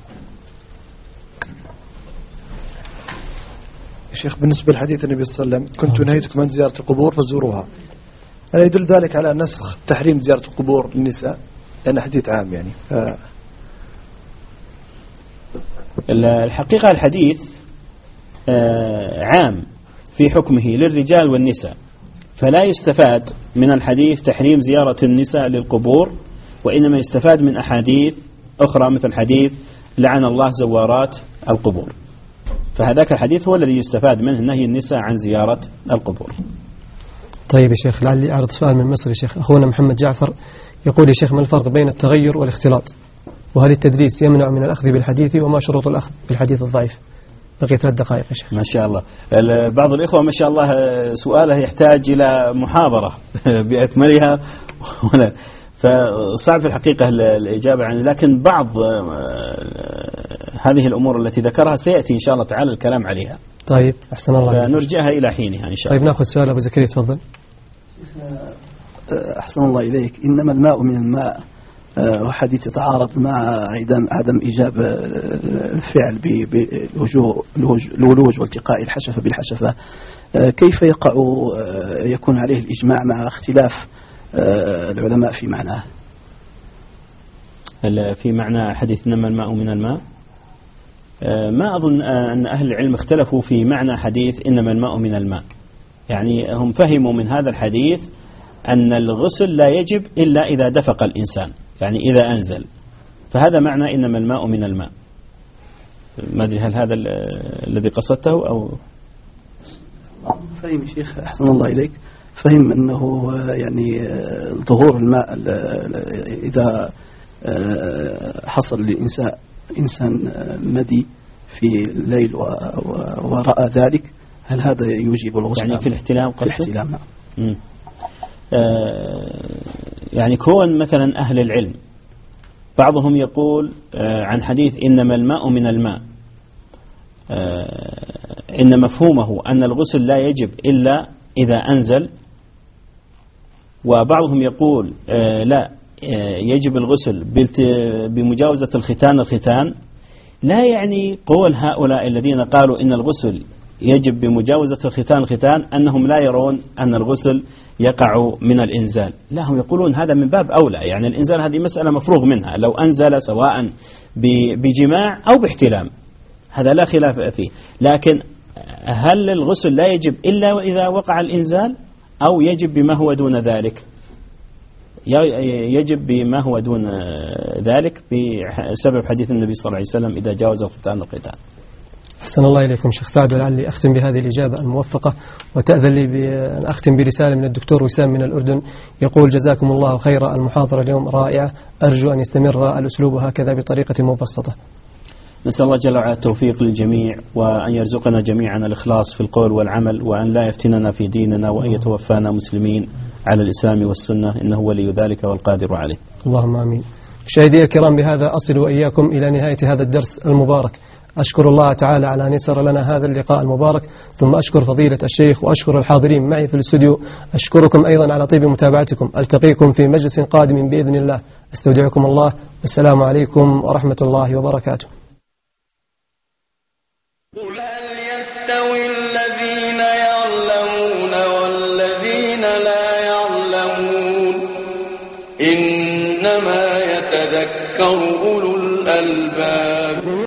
شيخ، بالنسبة لحديث النبي صلى الله عليه وسلم كنت نهيتكم عن زيارة القبور فزوروها، هل يدل ذلك على نسخ تحريم زيارة القبور للنساء؟ لأن حديث عام يعني ف... الحقيقة الحديث عام في حكمه للرجال والنساء، فلا يستفاد من الحديث تحريم زيارة النساء للقبور، وإنما يستفاد من أحاديث أخرى مثل حديث لعن الله زوارات القبور، فهذاك الحديث هو الذي يستفاد منه نهي النساء عن زيارة القبور. طيب يا شيخ، لعلي أعرض سؤال من مصر يا شيخ. أخونا محمد جعفر يقول يا شيخ: ما الفرق بين التغير والاختلاط؟ وهل التدريس يمنع من الأخذ بالحديث؟ وما شروط الأخذ بالحديث الضعيف؟ بقي ثلاث دقائق يا شيخ. ما شاء الله. بعض الإخوة ما شاء الله سؤاله يحتاج إلى محاضرة بأكملها، فصعب في الحقيقة الإجابة عنه، لكن بعض هذه الأمور التي ذكرها سيأتي إن شاء الله تعالى الكلام عليها. طيب أحسن الله. فنرجعها إلى حينها إن شاء الله. طيب نأخذ سؤال أبو زكريا، تفضل. أحسن الله إليك. إنما الماء من الماء، وحديث يتعارض مع عدم عدم إيجاب الفعل بالولوج والتقاء الحشفة بالحشفة، كيف يقع يكون عليه الإجماع مع اختلاف العلماء في معناه؟ في معنى حديث إنما الماء من الماء، ما أظن أن أهل العلم اختلفوا في معنى حديث إنما الماء من الماء، يعني هم فهموا من هذا الحديث أن الغسل لا يجب إلا إذا دفق الإنسان، يعني إذا أنزل، فهذا معنى إنما الماء من الماء. ما أدري هل هذا الذي قصدته أو فهم شيخ أحسن الله إليك، فهم أنه يعني ظهور الماء إذا حصل للإنسان إنسان مدي في الليل ورأى ذلك، هل هذا يوجب الغسل؟ يعني في الاحتلام قصده؟ في الاحتلام نعم. آه يعني كون مثلا أهل العلم بعضهم يقول آه عن حديث إنما الماء من الماء آه إن مفهومه أن الغسل لا يجب إلا إذا أنزل، وبعضهم يقول آه لا آه يجب الغسل بمجاوزة الختان الختان، لا يعني قول هؤلاء الذين قالوا إن الغسل يجب بمجاوزة الختان الختان أنهم لا يرون أن الغسل يقع من الإنزال، لا، هم يقولون هذا من باب أولى، يعني الإنزال هذه مسألة مفروغ منها، لو أنزل سواء بجماع أو باحتلام هذا لا خلاف فيه، لكن هل الغسل لا يجب إلا إذا وقع الإنزال أو يجب بما هو دون ذلك؟ يجب بما هو دون ذلك بسبب حديث النبي صلى الله عليه وسلم إذا جاوز الختان الختان. أحسن الله إليكم شيخ سعد، ولعلي أختم بهذه الإجابة الموفقة، وتأذن لي بأن أختم برسالة من الدكتور وسام من الأردن يقول: جزاكم الله خيرا، المحاضرة اليوم رائعة، أرجو أن يستمر الأسلوب هكذا بطريقة مبسطة. نسأل الله جل وعلا التوفيق للجميع، وأن يرزقنا جميعا الإخلاص في القول والعمل، وأن لا يفتننا في ديننا، وأن يتوفانا مسلمين على الإسلام والسنة، إنه ولي ذلك والقادر عليه. اللهم آمين. مشاهدي الكرام، بهذا أصل وإياكم إلى نهاية هذا الدرس المبارك. أشكر الله تعالى على أن يسر لنا هذا اللقاء المبارك، ثم أشكر فضيلة الشيخ وأشكر الحاضرين معي في الاستوديو. أشكركم أيضا على طيب متابعتكم. ألتقيكم في مجلس قادم بإذن الله. أستودعكم الله، والسلام عليكم ورحمة الله وبركاته. قل هل يستوي الذين يعلمون والذين لا يعلمون؟ إنما يتذكر أولو الألباب.